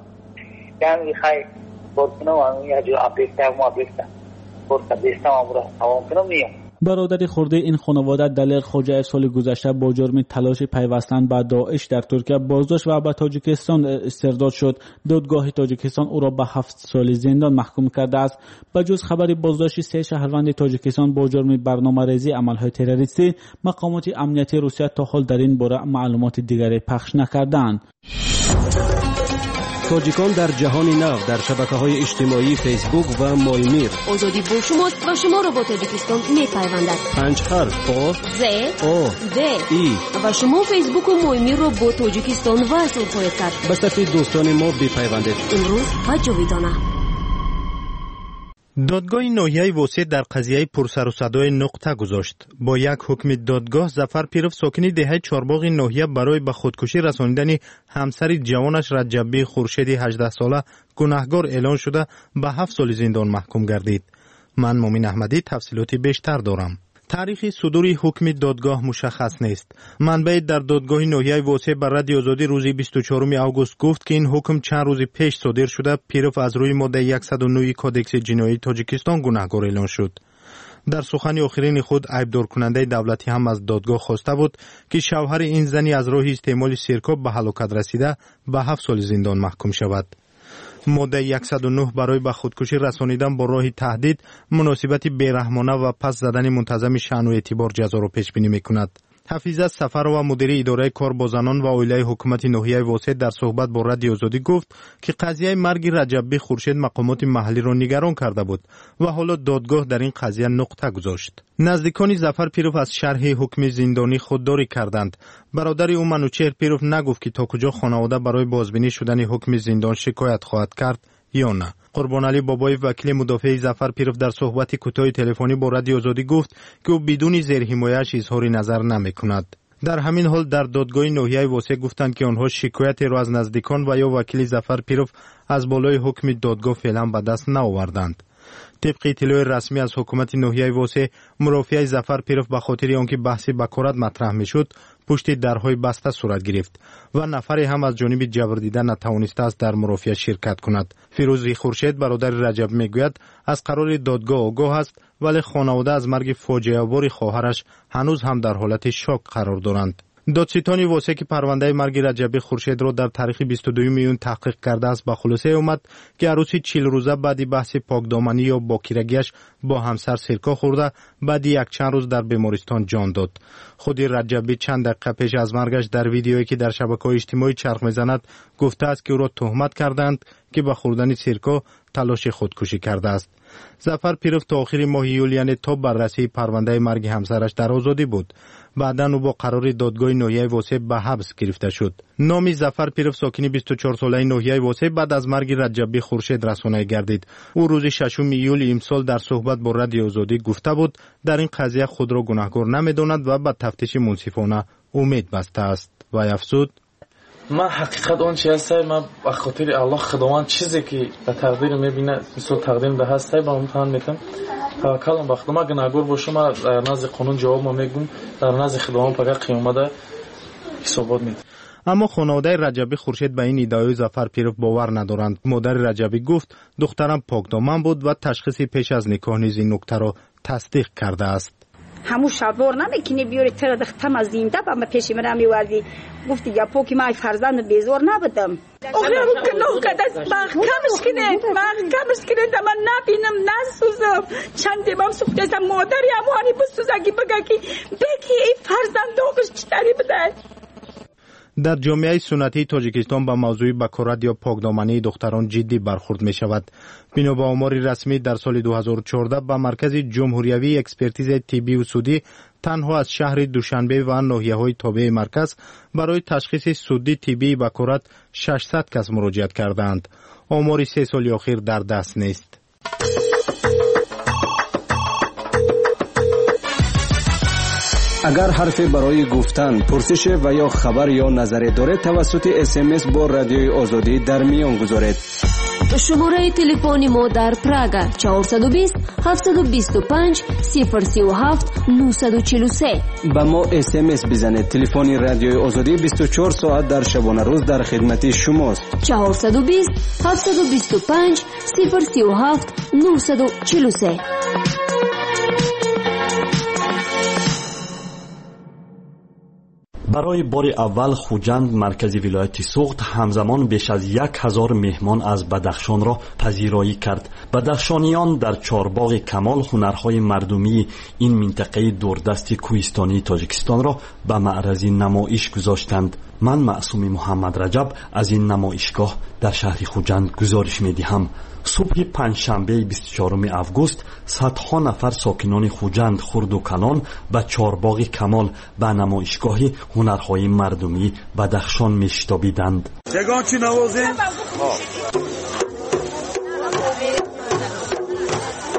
یعنی خیلی بودنه و یه جو ابلیکتر و ابلیکتر بودتا بیستم امورا تمام کنم میام. برادر خورده این خانواده دلیر خوجایف سال گذشته با جرم تلاش پیوستن به داعش در ترکیه بازداشت و به تاجیکستان استرداد شد. دادگاه تاجیکستان او را به هفت سال زندان محکوم کرده است. به جز خبر بازداشت سه شهروند تاجیکستان با جرم برنامه‌ریزی عمل‌های تروریستی مقامات امنیتی روسیه تا حال در این باره معلومات دیگری پخش نکردند. تاجیکان در جهان نو در شبکه‌های اجتماعی فیسبوک و مایمیر. آزادی با شماست و شما را با تاجیکستان می‌پیوندد. پنج حرف آ ز آ د ای و شما فیسبوک و مایمیر را با تاجیکستان وصل خواهید کرد. به صفحه دوستان ما بپیوندید. امروز و جاویدانه. دادگاه ناحیه واسه در قضیه پرسر و صدای نقطه گذاشت. با یک حکم دادگاه ظفر پیروف ساکن دهه چهارباغ ناحیه برای به خودکشی رسانیدن همسر جوانش رجبی خورشید هجده ساله گناهکار اعلان شده به هفت سال زندان محکوم گردید. من مومن احمدی تفصیلات بیشتر دارم. تاریخ صدور حکم دادگاه مشخص نیست. منبع در دادگاه ناحیه واسه بر رادیو آزادی روز بیست و چهارم آگوست گفت که این حکم چند روز پیش صادر شده. پیروف از روی ماده صد و نه کودکس جنایی تاجیکستان گناهکار اعلان شد. در سخن آخرین خود عیبدار کننده دولتی هم از دادگاه خواسته بود که شوهر این زنی از راه استعمال سیرکاب به هلاکت رسیده به هفت سال زندان محکوم شود. ماده صد و نه برای به خودکشی رسانیدن با راه تهدید، مناسبت بیرحمانه و پس زدن منتظم شأن و اعتبار جزا را پیش بینی میکند. حفیظه سفر و مدیر اداره کار با زنان و عائله حکومت ناحیه واسط در صحبت با رادیو آزادی گفت که قضیه مرگ رجبی خورشید مقامات محلی را نگران کرده بود و حالا دادگاه در این قضیه نقطه گذاشت. نزدیکان ظفر پیروف از شرح حکم زندانی خودداری کردند. برادر او منوچهر پیروف نگفت که تا کجا خانواده برای بازبینی شدن حکم زندان شکایت خواهد کرد یا نه. قربان علی بابای وکیل مدافع ظفر پیروف در صحبت کوتاه تلفنی با رادیو آزادی گفت که او بدون زیر حمایه‌اش اظهار نظر نمی‌کند. در همین حال در دادگاه ناحیه واسه گفتند که آنها شکایت را از نزدیکان و یا وکیل ظفر پیروف از بالای حکم دادگاه فعلا به دست نآوردند. طبق اطلاع رسمی از حکومت ناحیه واسه، مرافعه ظفر پیروف به خاطر آنکه بحثی بکارت مطرح میشد پشت درهای بسته صورت گرفت و نفری هم از جانب جبر دیده نتوانسته است در مرافعه شرکت کند. فیروز خورشید برادر رجب میگوید از قرار دادگاه آگاه است، ولی خانواده از مرگ فاجعه آور خواهرش هنوز هم در حالت شاک قرار دارند. دادستان واسه که پرونده مرگ رجبی خورشید را در تاریخ بیست و دو میلیون تحقیق کرده است به خلاصه آمد که عروسی چهل روزه بعد بحث پاکدامنی یا باکیرگیش با همسر سرکه خورده بعد یک چند روز در بیمارستان جان داد. خود رجبی چند دقیقه پیش از مرگش در ویدیویی که در شبکه‌های اجتماعی چرخ می‌زند گفته است که او را تهمت کردند که به خوردن سرکه تلاش خودکشی کرده است. ظفر پیروف تا آخر ماه یولی یعنی تا بررسی پرونده مرگ همسرش در آزادی بود. بعدا او با قرار دادگاه ناحیه واسه به حبس گرفته شد. نام ظفر پیروف ساکن بیست و چهار ساله ناحیه واسه بعد از مرگ رجبی خورشید رسانه‌ای گردید. او روز ششم یولی امسال در صحبت با رادیو آزادی گفته بود در این قضیه خود را گناهکار نمی‌داند و به تفتیش منصفانه امید بسته است و افزود من حقیقت اون چی هست من به خاطر الله خداوند چیزی که به تقدیر میبینه مثل تقدیم ده هست با اون تمام میتونم توکل به خدا. من گناهکار باشم در نزد قانون جواب ما میگم در نزد خداوند پگاه قیامت حسابات میدم. اما خانواده رجبی خورشید به این ادعای ظفر پیروف باور ندارند. مادر رجبی گفت دخترم پاکدامن بود و تشخیص پیش از نکاح نیز این نکته را تصدیق کرده است. همون شلوار نمیکنی بیاری تر دختم از زنده با پیش من میوردی گفتی یا پوکی من فرزند بیزور نبودم. آخه اون که نوکت از محکمش کنه محکمش کنه در من نبینم نسوزم چند دیمم سوخته از مادری اموانی بسوزگی بگه که بگی ای فرزند دوغش چطوری بده. در جامعه سنتی تاجیکستان با موضوع بکارت یا پاکدامنی دختران جدی برخورد می شود. بنا به آمار رسمی در سال دو هزار و چهارده با مرکز جمهوریوی اکسپرتیز طبی و سودی تنها از شهر دوشنبه و ناحیه‌های تابع مرکز برای تشخیص سودی طبی بکارت ششصد کس مراجعت کردند. آمار سه سال اخیر در دست نیست. اگر حرفی برای گفتن، پرسش و یا خبر یا نظری دارید توسط اس ام اس با رادیوی آزادی در میان گذارید. شماره تلفنی ما در پراگ چهارصد و بیست هفتصد و بیست و پنج صفر سی و هفت نهصد و چهل و سه. با ما اس ام اس بزنید. تلفن رادیوی آزادی بیست و چهار ساعت در شبانه روز در خدمت شماست. چهارصد و بیست هفتصد و بیست و پنج صفر سی و هفت نهصد و چهل و سه. برای بار اول خوجند مرکزی ولایت سوخت همزمان بیش از یک هزار مهمان از بدخشان را پذیرایی کرد. بدخشانیان در چهارباغ کمال هنرهای مردمی این منطقه دوردست کوهستانی تاجیکستان را به معرض نمایش گذاشتند. من معصوم محمد رجب از این نمایشگاه در شهر خوجند گزارش می‌دهم. صبح پنجشنبه بیست و چهارم آگوست صدها نفر ساکنان خوجند خرد و کلان به چهارباغ کمال به نمایشگاه هنرهای مردمی بدخشان میشتابیدند. چگاه چی نوازی؟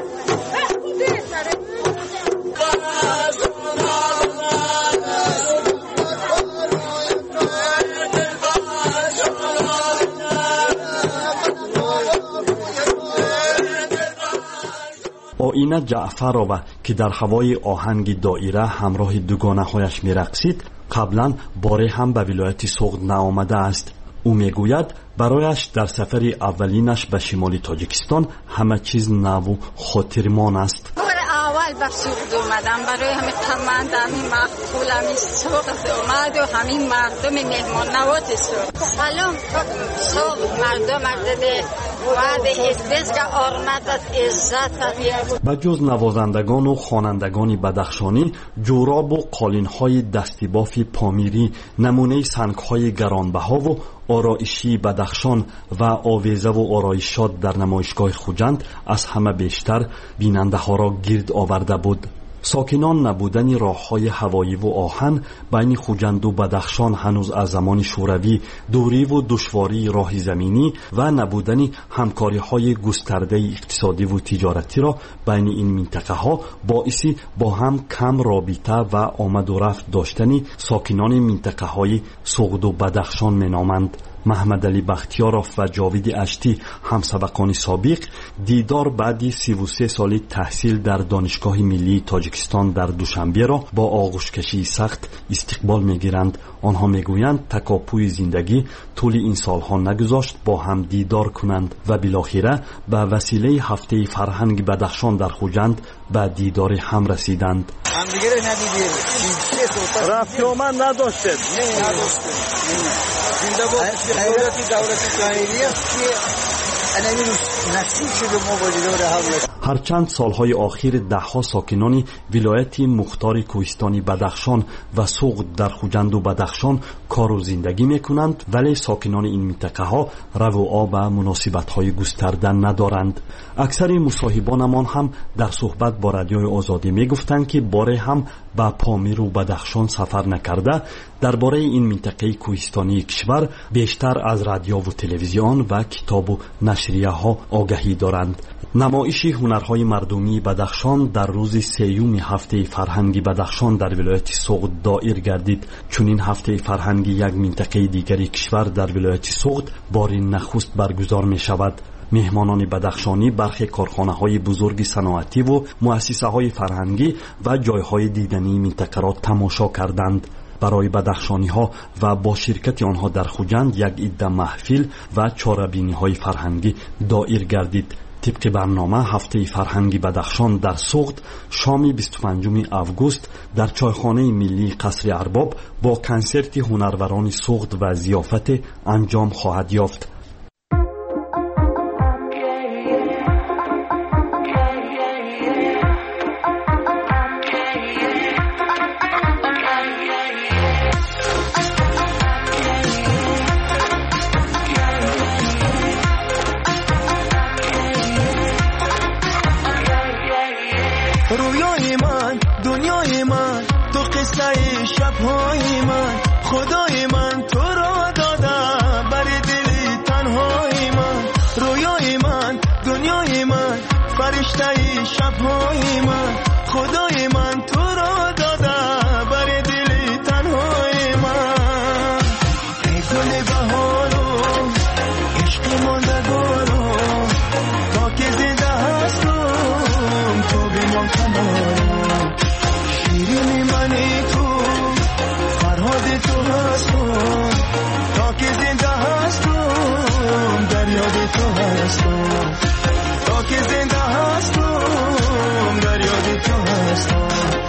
معین جعفرova که در هوای آهنگ دایره همراه دوگانه هایش می رقصید قبلا باره هم به ولایت سوغد نآمده است. او میگوید برایش در سفر اولینش به شمال تاجیکستان همه چیز نو و خاطرمان است. اول به سوغد اومدم برای همین تمام همین مقبول همین سوغد اومد و همین مردم مهمان نواز سوغد. سلام سوغد مردم مردم وعد ازدست که آرمت از عزت. به جز نوازندگان و خوانندگان بدخشانی، جوراب و قالین‌های دستی باف پامیری، نمونه سنگ‌های گرانبها و آرایشی بدخشان و آویزه و آرایشات در نمایشگاه خوجند از همه بیشتر بیننده ها را گرد آورده بود. ساکنان نبودن راه‌های هوایی و آهن بین خوجند و بدخشان هنوز از زمان شوروی، دوری و دشواری راه زمینی و نبودن همکاری‌های گسترده اقتصادی و تجارتی را بین این منطقه ها باعثی با هم کم رابطه و آمد و رفت داشتن ساکنان منطقه های سوغد و بدخشان مینامند. محمد علی بختیاروف و جاوید اشتی همسبقان سابق دیدار بعد سی و سه سال تحصیل در دانشگاه ملی تاجیکستان در دوشنبه را با آغوش کشی سخت استقبال میگیرند. آنها میگویند تکاپوی زندگی طول این سالها نگذاشت با هم دیدار کنند و بالاخره به وسیله هفته فرهنگ بدخشان در خوجند به دیدار هم رسیدند. همدیگه رو ندیدیم، رفت آمد نداشتید. نه نداشتید. زنده بود دولتی دولتی جاهلی است که انمی نصیب شده ما با دیدار هم. هرچند سالهای آخر دهها ساکنان ولایت مختار کوهستانی بدخشان و سوغد در خوجند و بدخشان کار و زندگی میکنند، ولی ساکنان این منطقه ها رو و آب و مناسبت های گسترده ندارند. اکثر مصاحبانمان هم در صحبت با رادیوی آزادی میگفتند که باره هم به پامیر و بدخشان سفر نکرده درباره این منطقه کوهستانی کشور بیشتر از رادیو و تلویزیون و کتاب و نشریه ها آگاهی دارند. نمایش هنرهای مردمی بدخشان در روز سیوم هفته فرهنگی بدخشان در ولایت سوغد دایر گردید. چون این هفته فرهنگی یک منطقه دیگری کشور در ولایت سوغد بار نخست برگزار می شود. مهمانان بدخشانی برخی کارخانه های بزرگ صنعتی و مؤسسه های فرهنگی و جایهای دیدنی منطقه را تماشا کردند. برای بدخشانی ها و با شرکت آنها در خوجند یک عده محفل و چاره‌بینی های فرهنگی دایر گردید. طبق برنامه هفته فرهنگی بدخشان در سوغد شام بیست و پنجم آگوست در چایخانه ملی قصر ارباب با کنسرت هنروران سوغد و ضیافت انجام خواهد یافت. رویای من دنیای من تو قصه شبهای من خدای من تو را داده بر دل تنهای من رویای من دنیای من فرشته شبهای من خدای من تو را داده بر دل تنهای من ای گل بهارو عشق ماندگارو تا که زنده هستم تو بیمان کنارم شیرین منی تو فرهاد تو هستم تا که زنده هستم در یاد تو هستم تا که زنده هستم در یاد تو هستم.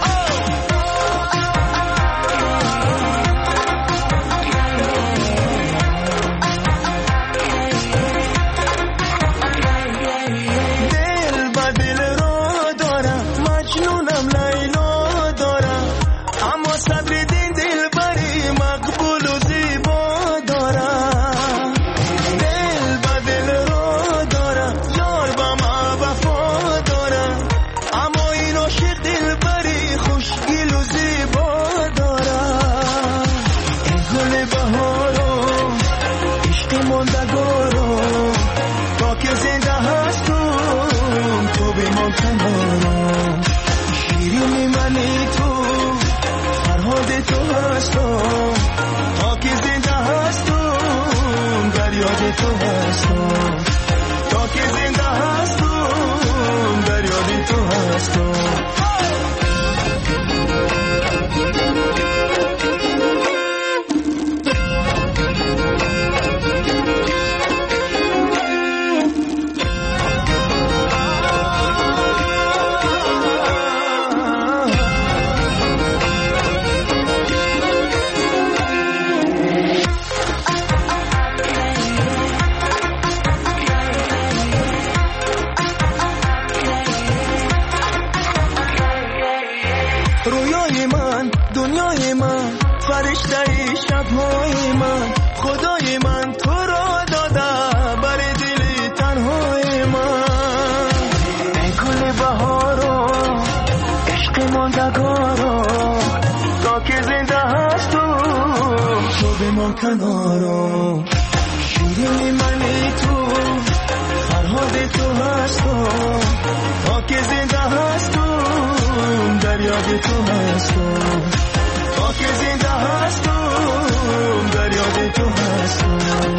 شیرین منی تو فرهاد تو هستم تا که زنده هستم در یاد تو هستم تا که زنده هستم در یاد تو هستم. تنهای من خدای من تو را داده بر دل تنهای من ای گل بهارو عشق ماندگارو تا که زنده هست تو تو به ما کنارو شیرین منی تو فرهاد تو هست تو تا که زنده هست تو در یاد تو هست تو تا که زنده هست تو در یاد تو هست تو.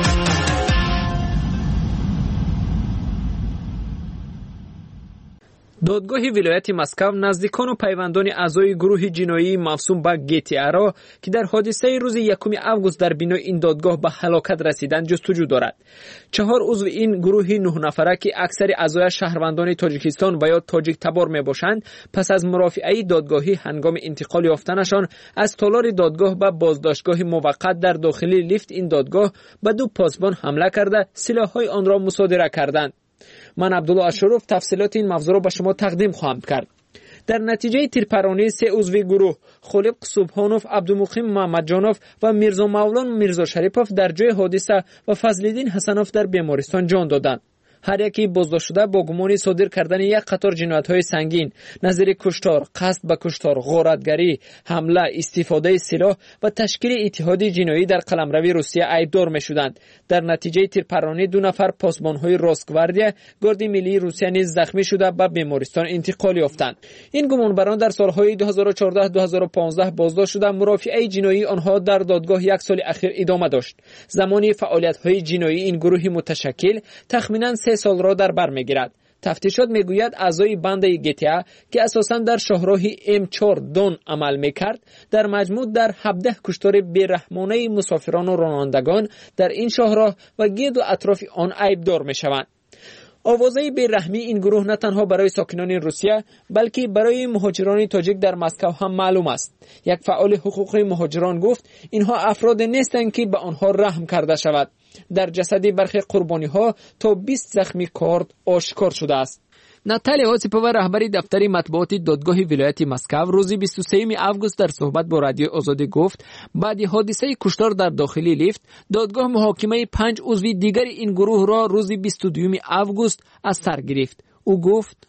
دادگاه ولایت مسکو نزدیکان و پیوندان اعضای گروه جنایی موسوم به گی‌تی را که در حادثه روز یکم آگوست در بینای این دادگاه به هلاکت رسیدند جستجو دارد. چهار عضو این گروه نه نفره که اکثر اعضای شهروندان تاجیکستان و یا تاجیک تبار میباشند پس از مرافعه دادگاهی هنگام انتقال یافتنشان از تالار دادگاه به بازداشتگاه موقت در داخل لیفت این دادگاه به دو پاسبان حمله کرده سلاح‌های آن را مصادره کردند. من عبدالله اشرف تفصیلات این موضوع را به شما تقدیم خواهم کرد. در نتیجه تیرپرانی سه عضو گروه خالق سبحانوف، عبدالمقیم محمدجانوف و میرزا مولان میرزا شریپوف در جای حادثه و فضلالدین حسنوف در بیمارستان جان دادند. هر یکی بازداشت شده با گمان صادر کردن یک قطار جنایت‌های سنگین نظیر کشتار، قصد به کشتار، غارتگری، حمله، استفاده سلاح و تشکیل اتحاد جنایی در قلمرو روسیه ایبدار می‌شدند. در نتیجه تیرپرانی دو نفر پاسبان‌های راسگواردیا گارد ملی روسیه نیز زخمی شده به بیمارستان انتقال یافتند. این گمانبران در سال‌های دو هزار و چهارده دو هزار و پانزده بازداشت شده. مرافعه جنایی آنها در دادگاه یک سال اخیر ادامه داشت. زمانی فعالیت‌های جنایی این گروه متشکل تخمیناً سه سال را در بر میگیرد. تفتیشات میگوید اعضای بند گی‌تی که اساساً در شاهراه ام چهار دون عمل میکرد در مجموع در هفده کشتار بیرحمانه مسافران و رانندگان در این شاهراه و گرد و اطراف آن ایبدار میشوند. آوازه بیرحمی این گروه نه تنها برای ساکنان روسیه بلکه برای مهاجران تاجیک در مسکو هم معلوم است. یک فعال حقوق مهاجران گفت اینها افراد نیستند که به آنها رحم کرده شود. در جسد برخی قربانی ها تا بیست زخمی کارد آشکار شده است. ناتالیا اوسیپووا رهبری دفتر مطبوعات دادگاه ولایت مسکو روز بیست و سوم آگوست در صحبت با رادیو آزادی گفت بعد حادثه کشتار در داخلی لیفت دادگاه محاکمه پنج عضو دیگر این گروه را روز بیست و دوم آگوست از سر گرفت. او گفت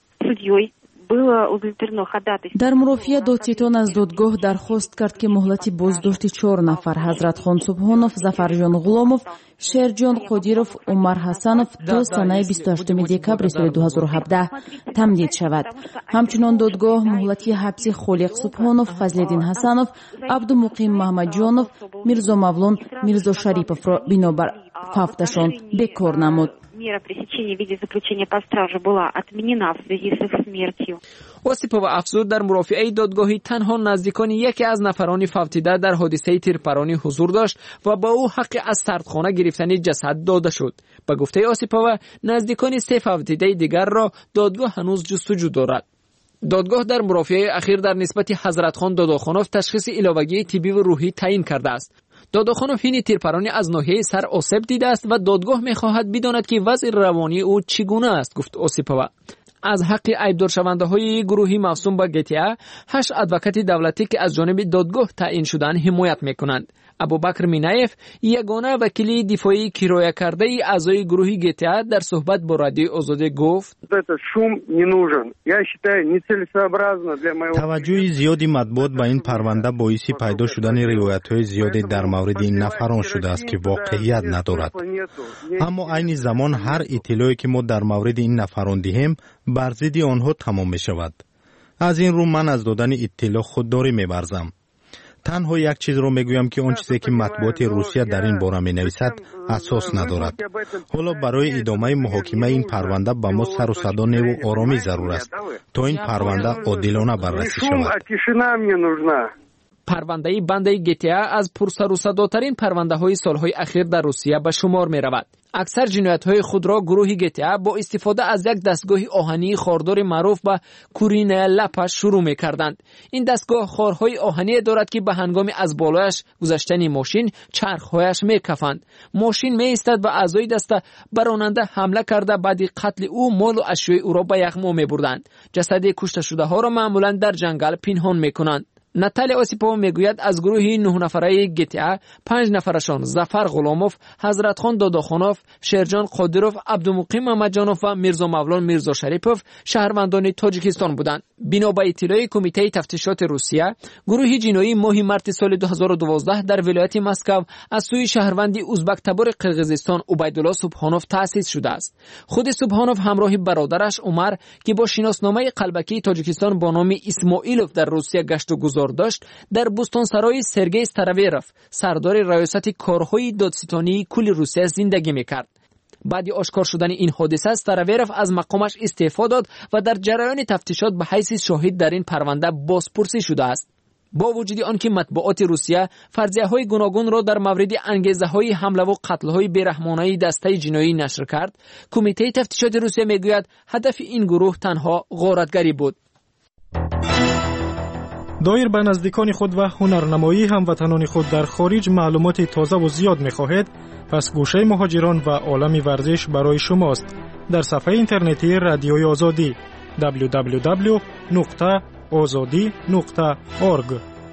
در مرافعه دادستان از دادگاه درخواست کرد که مهلت بازداشت چهار نفر حضرت خان سبحانوف، ظفرجان غلاموف، شیرجان قادیروف، عمر حسنوف تا سنه بیست و هشتم دکبر سال دو هزار و هفده تمدید شود. همچنان دادگاه مهلت حبس خالق سبحانوف، فضلالدین حسنوف، عبدالمقیم محمدجانوف، میرزا مولان میرزا شریپوف را بنابر فوتشان بکار نمود. Мера пресечения в виде заключения под стражу была отменена в связи с их смертью. اوسیپووا افزود در مرافعه دادگاهی تنها نزدیکان یکی از نفران فوتیده در حادثه تیرپرانی حضور داشت و با او حق از سردخانه گرفتن جسد داده شد. به گفته اوسیپووا نزدیکان سه فوتیده دیگر را دادگاه هنوز جستجو دارد. دادگاه در مرافعه اخیر در نسبت حضرت خان داداخانوف تشخیص علاوگی طبی و روحی تعیین کرده است. داداخانوف این تیرپرانی از ناحیه سر آسیب دیده است و دادگاه می‌خواهد بداند که وضع روانی او چگونه است، گفت اوسیپووا. از حق ایبدار شونده های گروهی موسوم به گی‌تی هشت ادوکات دولتی که از جانب دادگاه تعیین شدند حمایت می‌کنند. ابوبکر مینایف یگانه وکیل دفاعی کرایه کرده اعضای گروه گی‌تی در صحبت با رادیو آزادی گفت توجه زیادی مطبوعات به این پرونده باعث پیدا شدن روایت‌های زیادی در مورد این نفران شده است که واقعیت ندارد. اما عین زمان هر اطلاعی که ما در مورد این نفران دهیم بر ضد آنها تمام می‌شود. از این رو من از دادن اطلاع خودداری می‌ورزم. تنها یک چیز رو میگویم که اون چیزی که مطبوعات روسیه در این باره می نویسد اساس ندارد. حالا برای ادامه محاکمه این پرونده به ما سر و صدا و آرامی ضرور است تا این پرونده عادلانه بررسی شود. پرونده بند گی‌تی از پرسر و صداترین پرونده های سالهای اخیر در روسیه به شمار می رود. اکثر جنایت های خود را گروه گی‌تی با استفاده از یک دستگاه آهنی خاردار معروف به کورینه لپش شروع می کردند. این دستگاه خارهای آهنی دارد که به هنگام از بالایش گذشتن ماشین چرخهایش می کفند. ماشین می ایستد و اعضای دسته براننده حمله کرده بعد قتل او مال و اشیاء او را به یغما می بردند. جسد کشته شده ها را معمولا در جنگل پنهان می کنند. ناتالیا اوسیپووا میگوید از گروه نه نفره گتا پنج نفرشان ظفر غلاموف، حضرتخان داداخانوف، شیرجان قادروف، عبدالمقیم محمدجانوف و میرزا مولان میرزا شریپوف شهروندان تاجیکستان بودند. بنا به اطلاع کمیته تفتیشات روسیه، گروه جنایی ماه مارس سال دو هزار و دوازده در ولایت مسکو از سوی شهروندی ازبک تبار قرقیزستان عبیدالله سبحانوف تأسیس شده است. خود سبحانوف همراه برادرش عمر که با شناسنامه قلبکی تاجیکستان با نام اسماعیلوف در روسیه گشت و گذار داشت، در بوستانسرای سرگئی استراویروف سردار ریاست کارهای دادستانی کل روسیه زندگی میکرد. بعد آشکار شدن این حادثه استراویروف از مقامش استعفا داد و در جریان تفتیشات به حیث شاهد در این پرونده بازپرسی شده است. با وجود آنکه مطبوعات روسیه فرضیه‌های گوناگون را در مورد انگیزه‌های حمله و قتل‌های بی‌رحمانه دسته جنایی نشر کرد، کمیته تفتیشات روسیه میگوید هدف این گروه تنها غارتگری بود. دایر به نزدیکان خود و هنرنمایی هموطنان خود در خارج معلومات تازه و زیاد می‌خواهید، پس گوشه مهاجران و عالم ورزش برای شماست. در صفحه اینترنتی رادیوی آزادی دبلیو دبلیو دبلیو نقطه آزادی نقطه اورگ.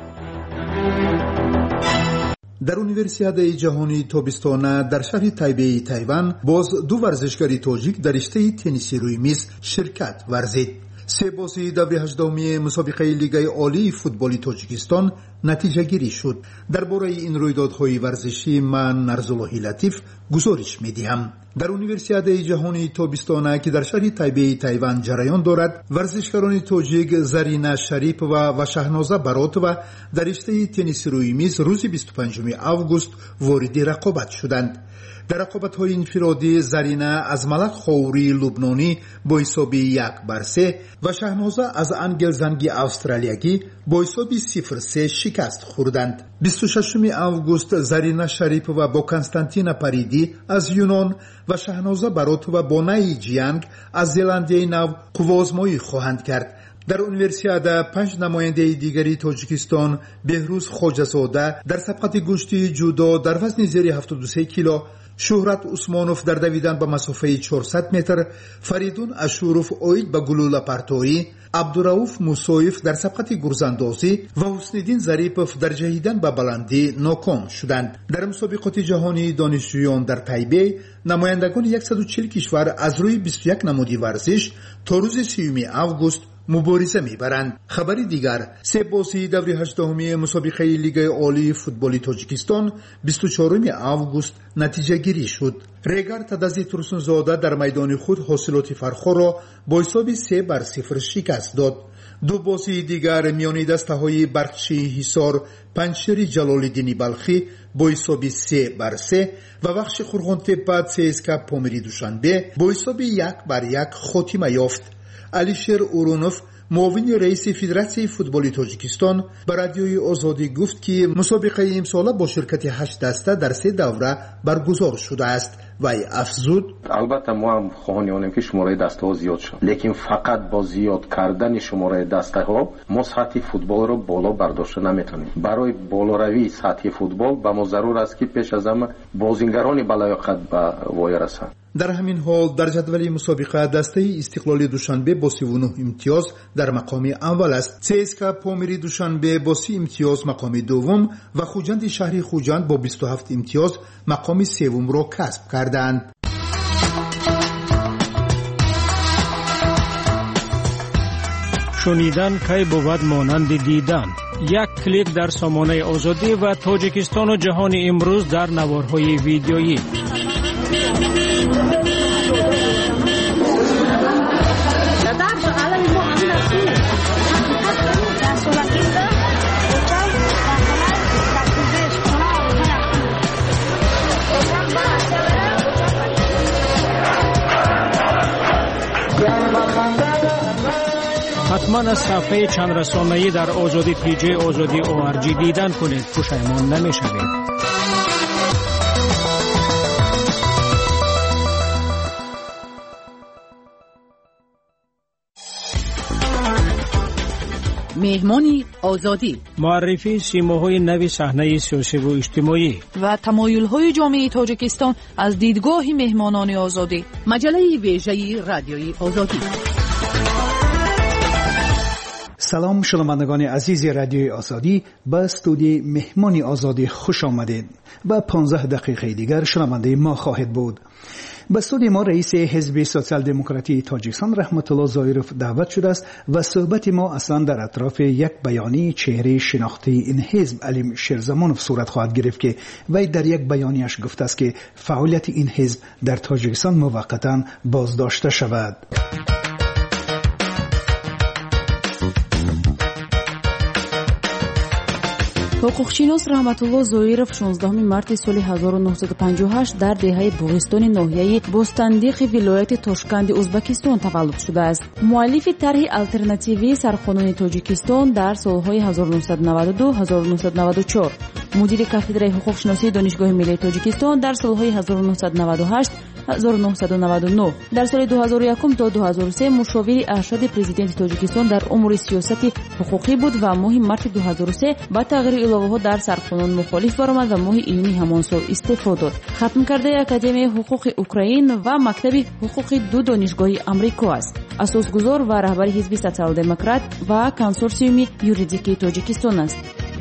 در اونیورسیاده جهانی تابستانه در شهر تایبه تایوان باز دو ورزشکاری تاجیک در رشته تنیس روی میز شرکت ورزید. سه بازی دوره هجدهمی مسابقه لیگ عالی فوتبال تاجیکستان نتیجه گیری شد. درباره این رویدادهای ورزشی من نرزاللهی لطیف گزارش میدهم. در اونیورسیاده جهانی تابستانه که در شهر تایبه تایوان جریان دارد، ورزشکاران تاجیک زرینا شریپ و و شهنازه براتووا در رشته تنیس روی میز روز بیست و پنجم آگوست وارد رقابت شدند. در رقابت‌های انفرادی زرینا از ملک خوری لبنانی با حساب یک بر سه و شهنازه از انگل زنگی استرالیایی با حساب صفر سه شکست خوردند. بیست و ششم آگوست زرینا شریپ و با کنستانتینا پریدی از یونان و شهنازه براتووا با نای جیانگ از زلاندیای نو قوازمایی خواهند کرد. در اونیورسیاده پنج نماینده دیگری تاجیکستان بهروز خوجه‌زاده در سبقت گشتی جودو در وزن زیر هفتاد و سه کیلو، شهرت عثمانوف در دویدن به مسافه چهارصد متر، فریدون اشوروف اوید به گلوله پرتایی، عبدالرؤوف موسویف در سبقت گرزاندازی و حسنالدین ظریفوف در جهیدن به بلندی ناکام شدند. در مسابقات جهانی دانشجویان در تایبه نمایندگان صد و چهل کشور از روی بیست و یک نمادی ورزش تا روز سیوم آگوست مبارزه میبرند. خبری دیگر، سه بازی دوره هجدهمی مسابقه لیگ عالی فوتبال تاجیکستان بیست و چهارم آگوست نتیجه گیری شد. ریگر تدازی ترسونزاده در میدان خود حاصلات فرخو را با حساب سه بر صفر شکست داد. دو بازی دیگر میان دسته های برخشی حصار پنجشیر جلال‌الدین بلخی با حساب سه بر سه و بخش خرغنتپه سیسکا پامیری دوشنبه با حساب یک بر یک خاتمه یافت. علیشیر اورونوف معاون رئیس فدراسیون فوتبال تاجیکستان به رادیوی آزادی گفت که مسابقه امسال با شرکت هشت دسته در سه دوره برگزار شده است و افزود: البته ما هم خواهانیم که شماره دسته ها زیاد شد، لیکن فقط با زیاد کردن شماره دسته ها ما سطح فوتبال رو بالا برداشت نمیتونیم. برای بالاروی سطح فوتبال به ما ضرور است که پیش از همه بازیگران بالاقت به وای رسند. در همین حال در جدول مسابقه دسته استقلال دوشنبه با سی و نه امتیاز در مقام اول است. سیسکا پامیری دوشنبه با سی امتیاز مقام دوم و خوجند شهری خوجند با بیست و هفت امتیاز مقام سوم را کسب کردند. شنیدن کی بود مانند دیدن. یک کلیک در سامانه آزادی و تاجیکستان و جهان امروز در نوارهای ویدیویی. حتما از صفحه چند رسانه‌ای در آزادی پیجی آزادی او آر جی دیدن کنید، پشیمان نمی‌شوید. مهمانی آزادی، معرفی سیماهای نوی صحنه سیاسی و اجتماعی و تمایل‌های جامعه تاجیکستان از دیدگاه مهمانان آزادی. مجله ویژه رادیوی آزادی. سلام شنوندگان عزیز رادیوی آزادی، به استودیوی مهمان آزادی خوش آمدید. با پانزده دقیقه دیگر شنونده ما خواهد بود. به استودیوی ما رئیس حزب سوسیال دموکراتی تاجیکستان رحمت الله ظاهرов دعوت شده است و صحبت ما اصلا در اطراف یک بیانیه چهره شناختی این حزب علیم شیرزمانov صورت خواهد گرفت که وی در یک بیانیه‌اش گفته است که فعالیت این حزب در تاجیکستان موقتا بازداشته شود. ҳуқуқшинос раҳматулло зоиров шонздаҳуми марти соли ҳазору нуҳсаду панҷоҳу ҳашт дар деҳаи буғистони ноҳияи бостандиқи вилояти Тошканди Узбекистон таваллуд шудааст. муаллифи тарҳи алтернативии сарқонуни Тоҷикистон дар солҳои ҳазору нуҳсаду наваду ду ҳазору нуҳсаду наваду чор, мудири кафедраи ҳуқуқшиносии Донишгоҳи миллии Тоҷикистон дар солҳои ҳазору нуҳсаду наваду ҳашт ҳазору нуҳсаду наваду нӯҳ, дар соли ду ҳазору якум то ду ҳазору се мушовири аршади президенти Тоҷикистон дар умури сиёсати ҳуқуқӣ буд ва моҳи марти ду ҳазору се ба тағйири иловаҳо дар сарқонун мухолиф баромад ва моҳи июни ҳамон сол истеъфо дод. хатмкардаи Академияи ҳуқуқи Украин ва Мактаби ҳуқуқи ду донишгоҳи Амрико аст. асосгузор ва раҳбари ҳизби социал-демократ ва консорсиуми юридикии Тоҷикистон аст.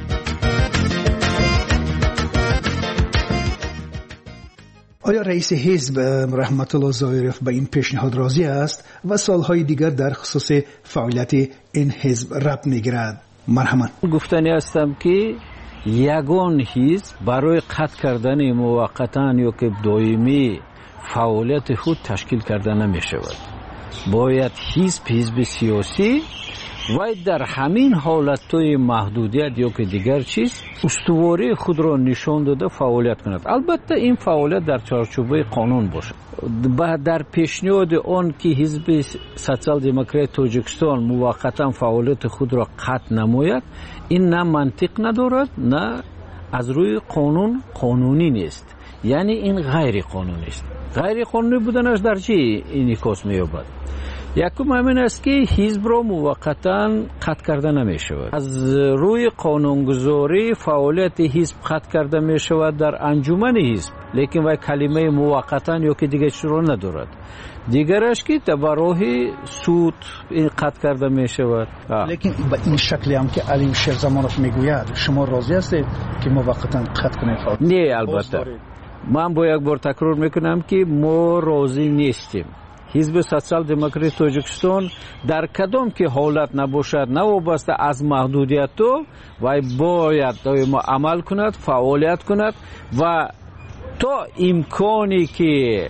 آیا رئیس حزب رحمت الله ظاهرов به این پیشنهاد راضی است و سالهای دیگر در خصوص فعالیت این حزب ربط میگیرد؟ مرحمت. گفتنی هستم که یگان حزب برای قطع کردن موقتا یا که دائمی فعالیت خود تشکیل کرده نمی شود. باید حزب حزب سیاسی و در همین حالتهای محدودیت یا که دیگر چیز استواری خود را نشان داده فعالیت کند. البته این فعالیت در چارچوبه قانون باشد. در پیشنهاد آن که حزب سوسیال دموکراتی تاجیکستان موقتا فعالیت خود را قطع نماید، این نه منطق ندارد نه از روی قانون قانونی نیست. یعنی این غیر قانونی است. غیر قانونی بودنش در چی انعکاس می‌یابد؟ یکم همین است که حزب را موقتا قطع کرده نمی شود. از روی قانونگذاری فعالیت حزب قطع کرده می شود در انجمن حزب، لیکن وای کلمه موقتا یا که دیگه چیز را ندارد. دیگرش که در راه سود این قطع کرده می شود. لیکن به این شکلی هم که علیم شیرزمانov میگوید شما راضی هستید که موقتا قطع کنید فعالیت؟ نه البته. من با یک بار تکرار میکنم که ما راضی نیستیم. حزب سوسیال دموکراتی تاجیکستان در کدام که حالت نباشد نوابسته از محدودیت تو و باید دائما عمل کند، فعالیت کند و تا امکانی که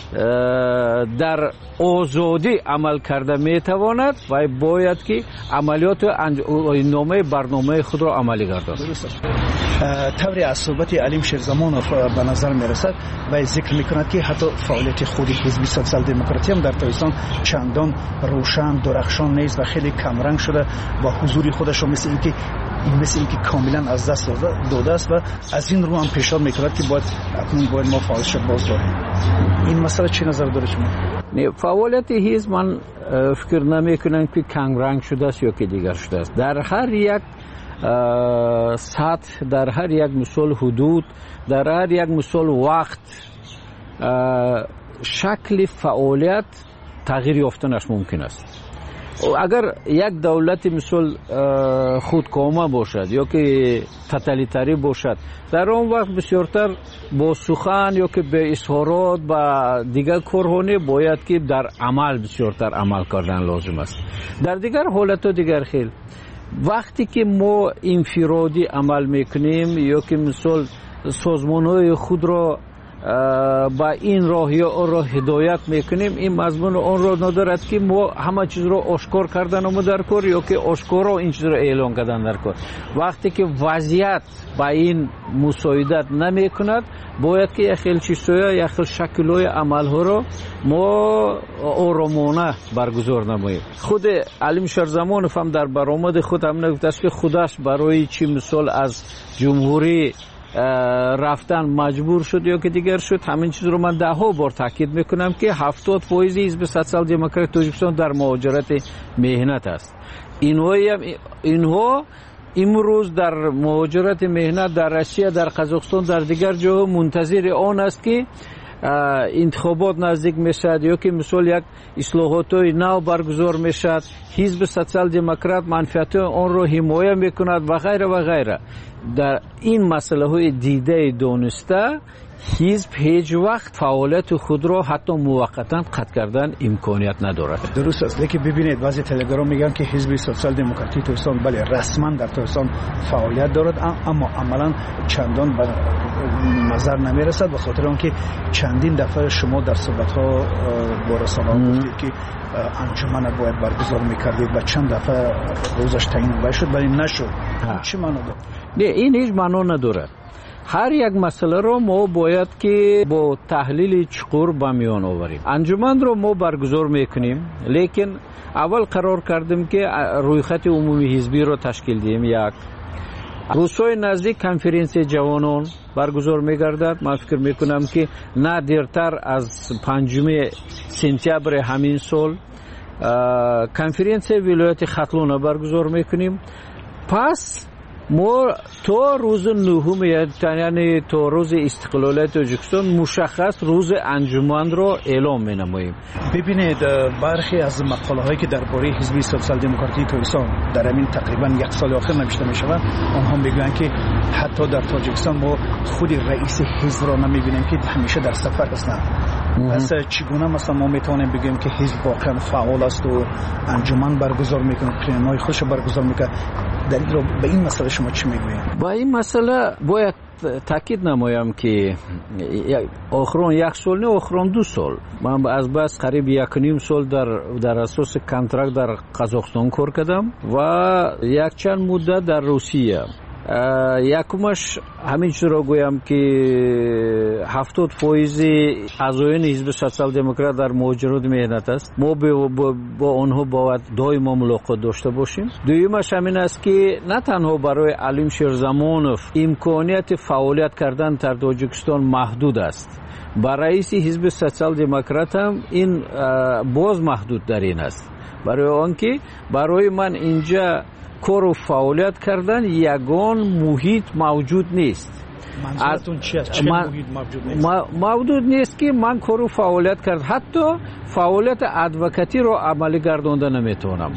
در آزادی عمل کرده میتواند و باید که عملیات نامه برنامه خود را عملی گرداند. طوری از صحبت علیم شیرزمانov به نظر میرسد و ذکر میکند که حتی فعالیت خود حزب سوسیال دموکراتی هم در تاجیکستان چندان روشن درخشان نیست و خیلی کمرنگ شده و حضور خودش مثل اینکه این مثل اینکه کاملا از دست داده است و از این رو هم پیشنهاد میکند که باید اکنون باید ما فعالیتش باز داریم. این مسئله چه نظر دارید شما؟ نه فعالیت حزب من فکر نمیکنم که کمرنگ شده است یا که دیگر شده است. در هر یک سطح، در هر یک مثال حدود، در هر یک مثال وقت شکل فعالیت تغییر یافتنش ممکن است. اگر یک دولت مثل خودکامه باشد یا که توتالیتری باشد، در آن وقت بسیارتر با سخن یا که به اظهارات و دیگر کارهانه باید که در عمل بسیارتر عمل کردن لازم است. در دیگر حالت و دیگر خیل وقتی که ما انفرادی عمل میکنیم یا که مثل سازمان‌های خود را با این راه یا آن را هدایت میکنیم، این مضمون آن را ندارد که ما همه چیز را آشکار کردن و در کار یا که آشکارا این چیز را اعلان کردن در کار. وقتی که وضعیت با این مساعدت نمی کند باید که یخیل چیزهای یخیل شکلهای عملها را ما آرامانه برگزار نماییم. خود علیم شیرزمانov هم در برآمد خود هم نگفته است که خودش برای چی مثال از جمهوری رفتن مجبور شد یا که دیگر شد. همین چیز رو من ده ها بار تاکید میکنم که هفتاد فایز حزب سوسیال دموکراتی تاجیکستان در مهاجرت مهنت است. اینها اینها امروز در مهاجرت مهنت در روسیه، در قزاقستان، در دیگر جاها منتظر آن است که انتخابات نزدیک میشد یا که مثلا یک اصلاحات نو برگزار میشد، حزب سوسیال دموکرات منفعت آن را حمایت میکند و غیره و غیره. در این مسئله های دیده دانسته حزب هیچ وقت فعالیت خود را حتی موقتا قطع کردن امکانیت ندارد. درست است، لیکن ببینید بعضی تلگرام میگن که حزب سوسیال دموکراتی ترکستان بله رسما در ترکستان فعالیت دارد، اما عملا چندان به نظر نمیرسد، به خاطر آنکه چندین دفعه شما در صحبت ها با رسانه‌ها گفتید که انجمن باید برگزار میکردید و چند دفعه روزش تعیین شد ولی نشد. چه معنا داره؟ نه، این هیچ معنا نداره. هر یک مسئله رو ما باید که با تحلیل چقور به میان آوریم. انجمن رو ما برگزار میکنیم، لیکن اول قرار کردیم که رویخط عمومی حزبی رو تشکیل دهیم. یک روزهای نزدیک کنفرانسی جوانان برگزار میگردد. من فکر میکنم که نه دیرتر از پنجم سپتامبر همین سال کنفرانسی ولایت ختلون برگزار میکنیم. پس ما تا روز نهم یعنی تا روز استقلالیت تاجیکستان مشخص روز انجمن را اعلام می‌نماییم. ببینید برخی از مقاله هایی که درباره حزب سوسیال دموکراتی ترکستان در همین تقریبا یک سال آخر نوشته می‌شود، آنها میگویند که حتی در تاجیکستان ما خود رئیس حزب را نمی‌بینیم که همیشه در سفر هستند. پس چگونه مثلا ما میتونیم بگیم که حزب واقعا فعال است و انجمن برگزار میکنه، پلن‌های خودش برگزار میکنه؟ در به این مسئله شما چی میگویید؟ با این مسئله باید تاکید نمایم که آخران یک سال نه آخران دو سال من از بس قریب یک نیم سال در در اساس کنترکت در قزاقستان کار کردم و یک چند مدت در روسیه. یکمش همین چرا گویم که هفتاد فایز اعضایان حزب سوسیال دموکرات در مهاجرت مهنت است. ما با, با آنها باید دائما ملاقات داشته باشیم. دویمش همین است که نه تنها برای علیم شیرزمانوف امکانیت فعالیت کردن در تاجیکستان محدود است، برای رئیس حزب سوسیال دموکرات هم این باز محدود در این است. برای آنکه برای من اینجا کار و فعالیت کردن یگان محیط موجود نیست. منظورتون چی است؟ چه محیط موجود نیست؟ موجود نیست که من کار و فعالیت کرد، حتی فعالیت ادوکاتی رو عملی گردانده نمیتونم.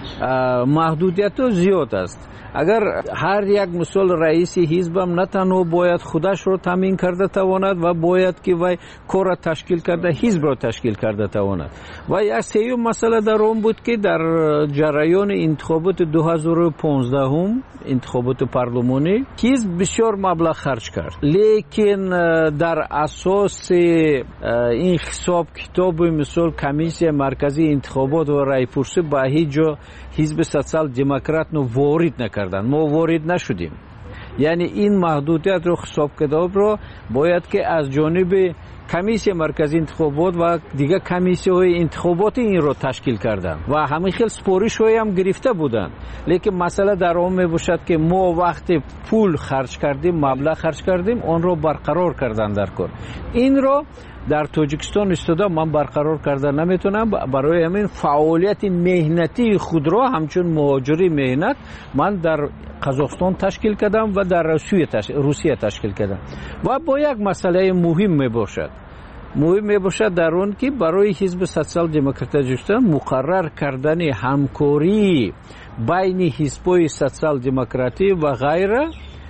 محدودیت زیاد است. اگر هر یک مسئول رئیس حزبم نه تنها باید خودش رو تامین کرده تواند و باید که وی کار تشکیل کرده حزب رو تشکیل کرده تواند. و یک سیوم مسئله در اون بود که در جریان انتخابات دو هزار و پانزده هم انتخابات پارلمانی حزب بسیار مبلغ خرج کرد، لیکن در اساس این حساب کتاب مثل کمیسیون مرکزی انتخابات و رایپرسی به هیچ جا حزب سوسیال دموکرات نو وارد نکردن، ما وارد نشدیم. یعنی این محدودیت رو حساب کتاب رو باید که از جانب کمیسیون مرکزی انتخابات و دیگه کمیسیون انتخابات این رو تشکیل کردن و همین خیلی سپارش های هم گرفته بودن. لیکن مسئله در اون می باشد که ما وقتی پول خرج کردیم، مبلغ خرج کردیم، آن رو برقرار کردن در کار. این رو در تاجیکستان استاده من برقرار کردن نمیتونم. برای همین فعالیت مهنتی خود را همچون مهاجری مهنت من در قزاقستان تشکیل کردم و در روسیه تشکیل, روسیه تشکیل کردم. و با یک مسئله مهم می باشد مهم می باشد در اون که برای حزب سوسیال دموکرات تاجیکستان مقرر کردن همکاری بین حزب‌های سوسیال دموکراتی و غیره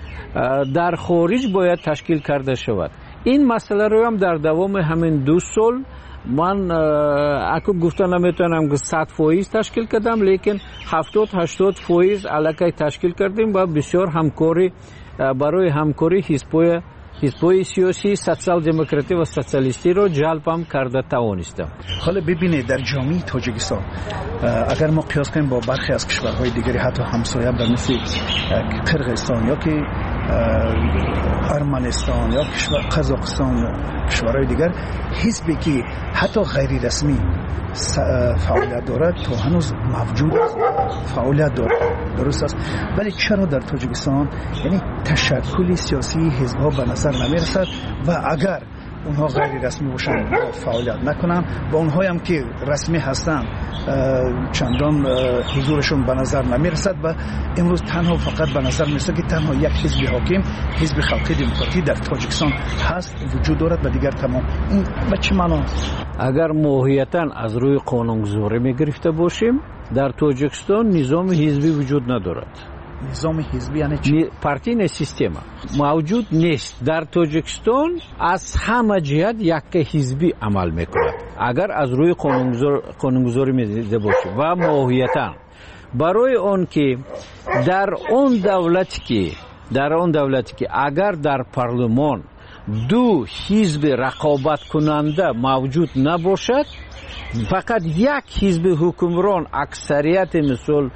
در خارج باید تشکیل کرده شود. این مسئله رو هم در دوام همین دو سال من اکو گفتن نمیتونم که صد فایز تشکیل کردم، لیکن هفتاد هشتاد فایز علاقه تشکیل کردیم و بسیار همکاری برای همکاری حزب‌های حزب‌های سیاسی سوسیال دموکراتی و سوسیالیستی رو جلب هم کرده توانستم. حالا ببینید در جامعه تاجیکستان اگر ما قیاس کنیم با برخی از کشورهای دیگری حتی همسایه در مثل قرقیزستان یا که ارمنستان یا کشور قزاقستان کشورهای دیگر، حزبی که حتی غیر رسمی فعالیت دارد تا هنوز موجود است، فعالیت دارد، درست است. ولی چرا در تاجیکستان یعنی تشکل سیاسی حزب‌ها به نظر نمیرسد و اگر اونها غیر رسمی باشن فعالیت نکنن و اونهایی هم که رسمی هستن چندان حضورشون به نظر نمیرسد و امروز تنها فقط به نظر میرسه که تنها یک حزب حاکم، حزب خلقی دموکراتی در تاجیکستان هست، وجود دارد و دیگر تمام. این به چه معنا؟ اگر ماهیتاً از روی قانونگذاری میگرفته باشیم، در تاجیکستان نظام حزبی وجود ندارد. نظام حزبی یعنی چی؟ پارتی نه سیستم موجود نیست. در تاجیکستان از همه جهت یک حزبی عمل میکند. اگر از روی قانونگذار قانونگذاری میدیده باشه و ماهیتاً برای اون که در اون دولتی که در اون دولتی که اگر در پارلمان دو حزب رقابت کننده موجود نباشد، فقط یک حزب حکمران اکثریت مثل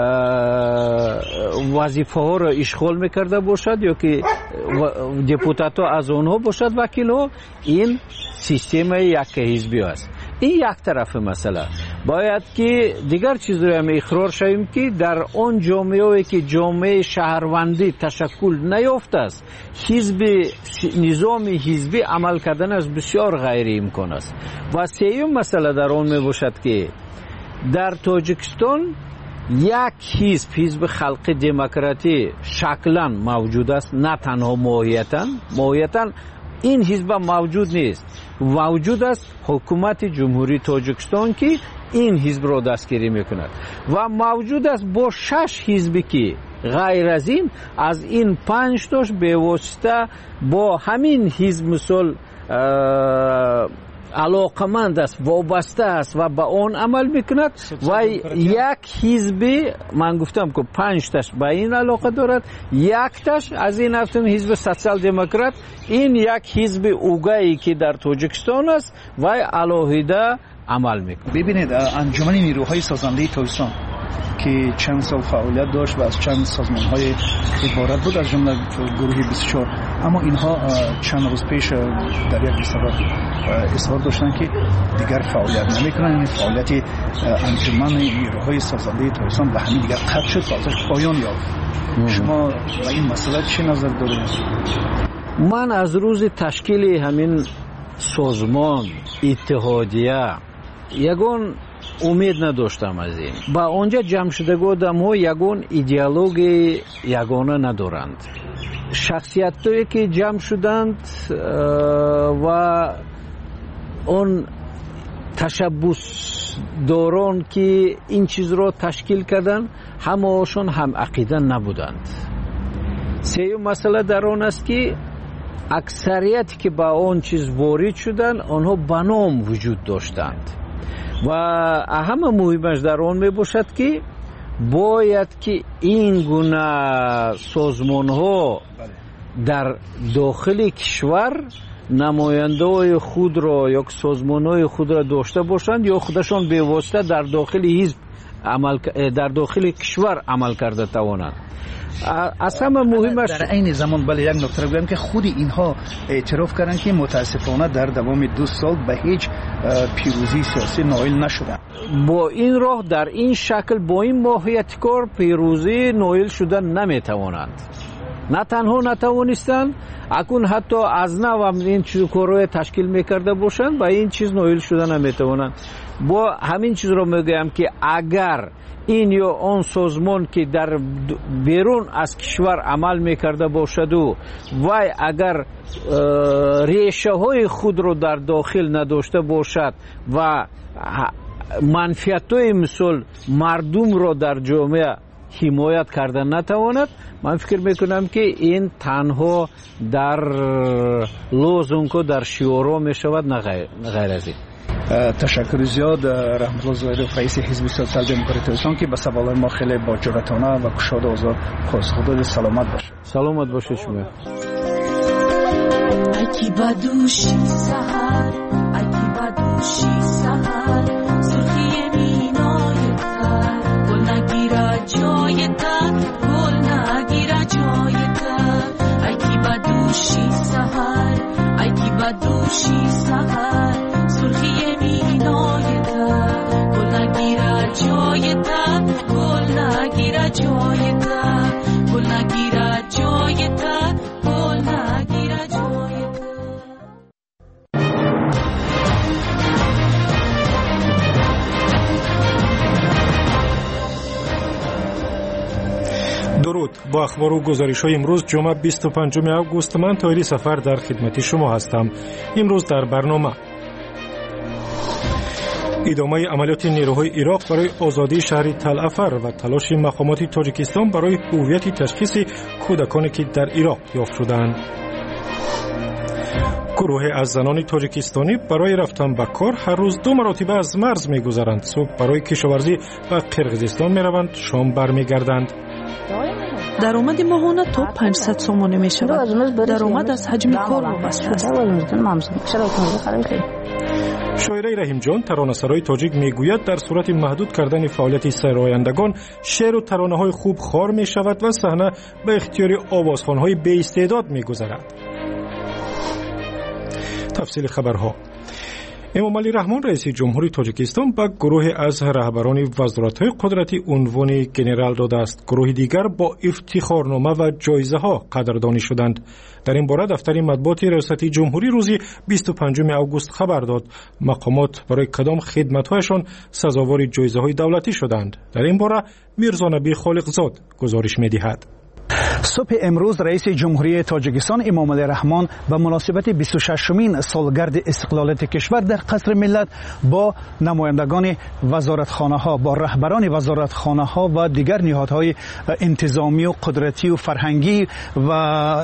وظیفه ها را اشغال میکرده باشد یا که دپوتات ها از آنها باشد وکیل ها، این سیستم یک حزبی است. این یک طرف مسئله. باید که دیگر چیز رو هم اقرار شویم که در اون جامعه که جامعه شهروندی تشکل نیافته است، حزب نظام حزبی عمل کردن از بسیار غیر امکان است. و سوم مسئله در اون می باشد که در تاجیکستان یک حزب، حزب خلق دموکراتی شکلا موجود است، نه تنها ماهیتاً ماهیتاً این حزب موجود نیست. موجود است حکومت جمهوری تاجیکستان که این حزب را دستگیری میکند و موجود است با شش حزبی که غیر از این از این پنج تاش به واسطه با همین حزب مثل علاقمند است، وابسته است و به آن عمل میکند و یک حزبی من گفتم که پنج تاش به این علاقه دارد، یک تاش از این هفتم حزب سوسیال دموکرات، این یک حزب اوگایی که در تاجیکستان است و علاهیده عمل میکند. ببینید انجمن نیروهای سازنده تاجیکستان که چند سال فعالیت داشت و از چند سازمان‌های عبارت بود از جمله گروه بیست و چهار، اما اینها چند روز پیش در یک اظهار اظهار داشتن که دیگر فعالیت نمی‌کنن. این فعالیت انجمن نیروهای سازنده تاجیکستان به همین دیگر قطع شد و ازش پایان یافت. شما به این مسئله چه نظر دارید؟ من از روز تشکیل همین سازمان اتحادیه یگان امید نداشتم از این. با اونجا جمع شدگی آدم‌ها یگان ایدئولوژی یگانه ندارند. شخصیتایی که جمع شدند و اون تشبس داران که این چیز را تشکیل کردند همه‌شون هم عقیده نبودند. سوم مسئله در آن است که اکثریتی که با اون چیز وارد شدند آنها بنام وجود داشتند و اهم مهمش در آن می باشد که باید که این گونه سازمان ها در داخل کشور نماینده های خود را یا سازمان های خود را داشته باشند یا خودشان به واسطه در داخل حزب عمل در داخل کشور عمل کرده توانند. از همه مهمش در این زمان بله یک نکته بگم که خود اینها اعتراف کردن که متاسفانه در دوام دو سال به هیچ پیروزی سیاسی نائل نشدن. با این راه در این شکل با این ماهیت کار پیروزی نائل شدن نمیتوانند. نه تنها نتوانستند، اکنون حتی از نو این چیز کارو تشکیل میکرده باشند با این چیز نائل شدن نمیتوانند. با همین چیز رو میگم که اگر این یا آن سازمان که در بیرون از کشور عمل میکرده باشد و وای اگر ریشه های خود رو در داخل نداشته باشد و منفعت های مثل مردم رو در جامعه حمایت کردن نتواند، من فکر میکنم که این تنها در لوزونگ و در شعارها میشود نه غیر از این. تشکر زیاد رحمت الله زاهد رئیس حزب سوسیال دموکراتی تاجیکستان که به سوالات ما خیلی با جرأتانه و گشاده آزاد پاسخ داد. سلامت باشید. سلامت باشید شما. اکی بدوشی سحر اکی بدوشی سحر سرخی مینای تر گل نگیره جای تر گل نگیره جای تر اکی بدوشی سحر اکی بدوشی سحر سرخی مینای تر گل نگیره جای تر گل نگیره جای تر گل نگیره جای تر گل نگیره جای تر. درود. با اخبار و گزارش‌های امروز جمعه بیست و پنجم آگوست من طاهری سفر در خدمت شما هستم. امروز در برنامه ادامه عملیات نیروهای عراق برای آزادی شهر تل افر و تلاش مقامات تاجیکستان برای هویت تشخیص کودکانی که در عراق یافت شدند. گروه از زنان تاجیکستانی برای رفتن به کار هر روز دو مرتبه از مرز می‌گذرند. صبح برای کشاورزی به قرقیزستان می‌روند، شام برمیگردند. درآمد ماهانه تا پانصد سومانی می‌شود. درآمد از حجم کار وابسته است. شاعره رحیم جان ترانه‌سرای تاجیک میگوید در صورت محدود کردن فعالیت سرایندگان شعر و ترانه‌های خوب خوار می‌شود و صحنه به اختیار آوازخوان‌های بی استعداد می‌گذرد. تفصیل خبرها. امام علی رحمان رئیس جمهوری تاجیکستان به گروه از رهبران وزارت‌های قدرتی عنوان گنرال داده است. گروه دیگر با افتخارنامه و جایزه‌ها قدردانی شدند. در این باره دفتر مطبوعات ریاست جمهوری روز بیست و پنجم آگوست خبر داد مقامات برای کدام خدمت‌هایشان سزاوار جایزه‌های دولتی شدند. در این باره میرزا نبی خالقزاد گزارش می‌دهد. صبح امروز رئیس جمهوری تاجیکستان امام علی رحمان به مناسبت بیست و ششمین سالگرد استقلالیت کشور در قصر ملت با نمایندگان وزارتخانه‌ها، با رهبران وزارتخانه‌ها و دیگر نهادهای انتظامی و قدرتی و فرهنگی و